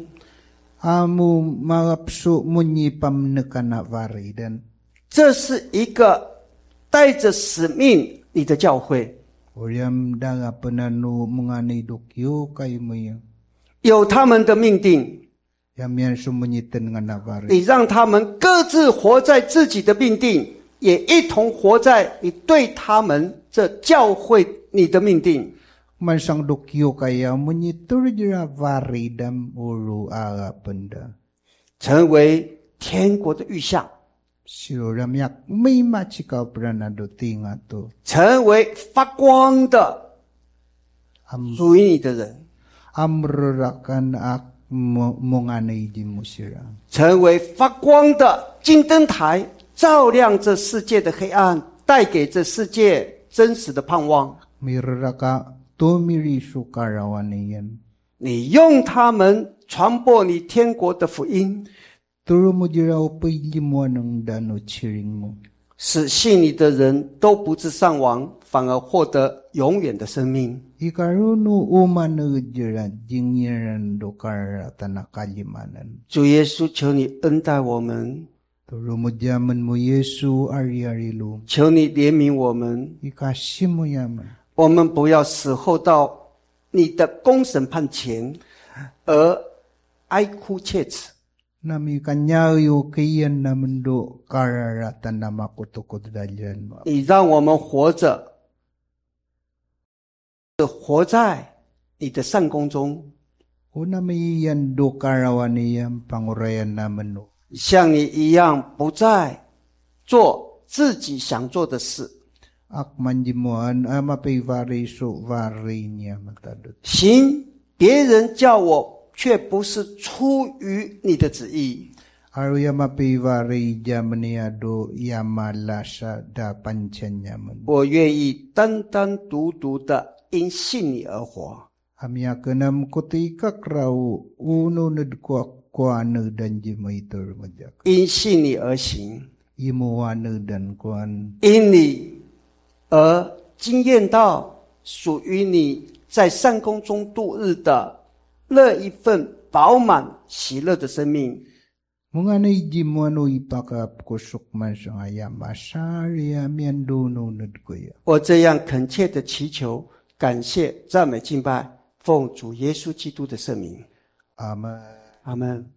Amu magapso munyipam nekana varidan. 这是一个带着使命你的教会， Oriam daga penanu mungani dukyo kay mo yan. 有他们的命定， Yamian sumunyitan nga na varid. 你让他们各自活在自己的命定，也一同活在你对他们这教会你的命定。 Mansang dukyo kaya munyituro jira varidam uru agapenda. 成为天国的预象， Siram yak may machikaw pranado tingato. 成为发光的属于你的人， Amrurakan ak munganay di mo sira. 成为发光的金灯台，照亮这世界的黑暗，带给这世界真实的盼望。 Mirraka tumiri sukarawan iyan. 你用他们传播你天国的福音， Turo mo dira upay limuan ng dano chiring mo. 使信你的人都不致丧亡，反而获得永远的生命。 Ikaruno umanod dira jingyaran do karatan nakalimanan. 主耶稣，求你恩待我们， Turo mo diyaman mo Yesu ari-arilo. 求你怜悯我们， Ikasi mo yaman. 我们不要死后到你的公审判前而哀哭切齿。 Nami kanyayo kayan naman do kararatan na makutukod dalyan mo. 你让我们活着，活在你的善功中， Una may yan do karawan niyang pangurayan naman no. 像你一样，不再做自己想做的事， Akman di mo an mapay vari so vari niya matadot. 行别人叫我却不是出于你的旨意。 Aruya mapay vari jaman niya do yamalasa da panchan yaman. 我愿意单单独独的因信你而活。 Amya kanam kutikak raw uno nadkwakwane dan jimaytor madyak. 因信你而行， Imuwane dan kwan. 因你而经验到属于你在善功中度日的那一份饱满喜乐的生命。 Mga naijimuano ipakap kusok man sa ngaya masari amyan dono nadkuya. 我这样恳切的祈求、感谢、赞美、敬拜，奉主耶稣基督的圣名， Amen. 阿们。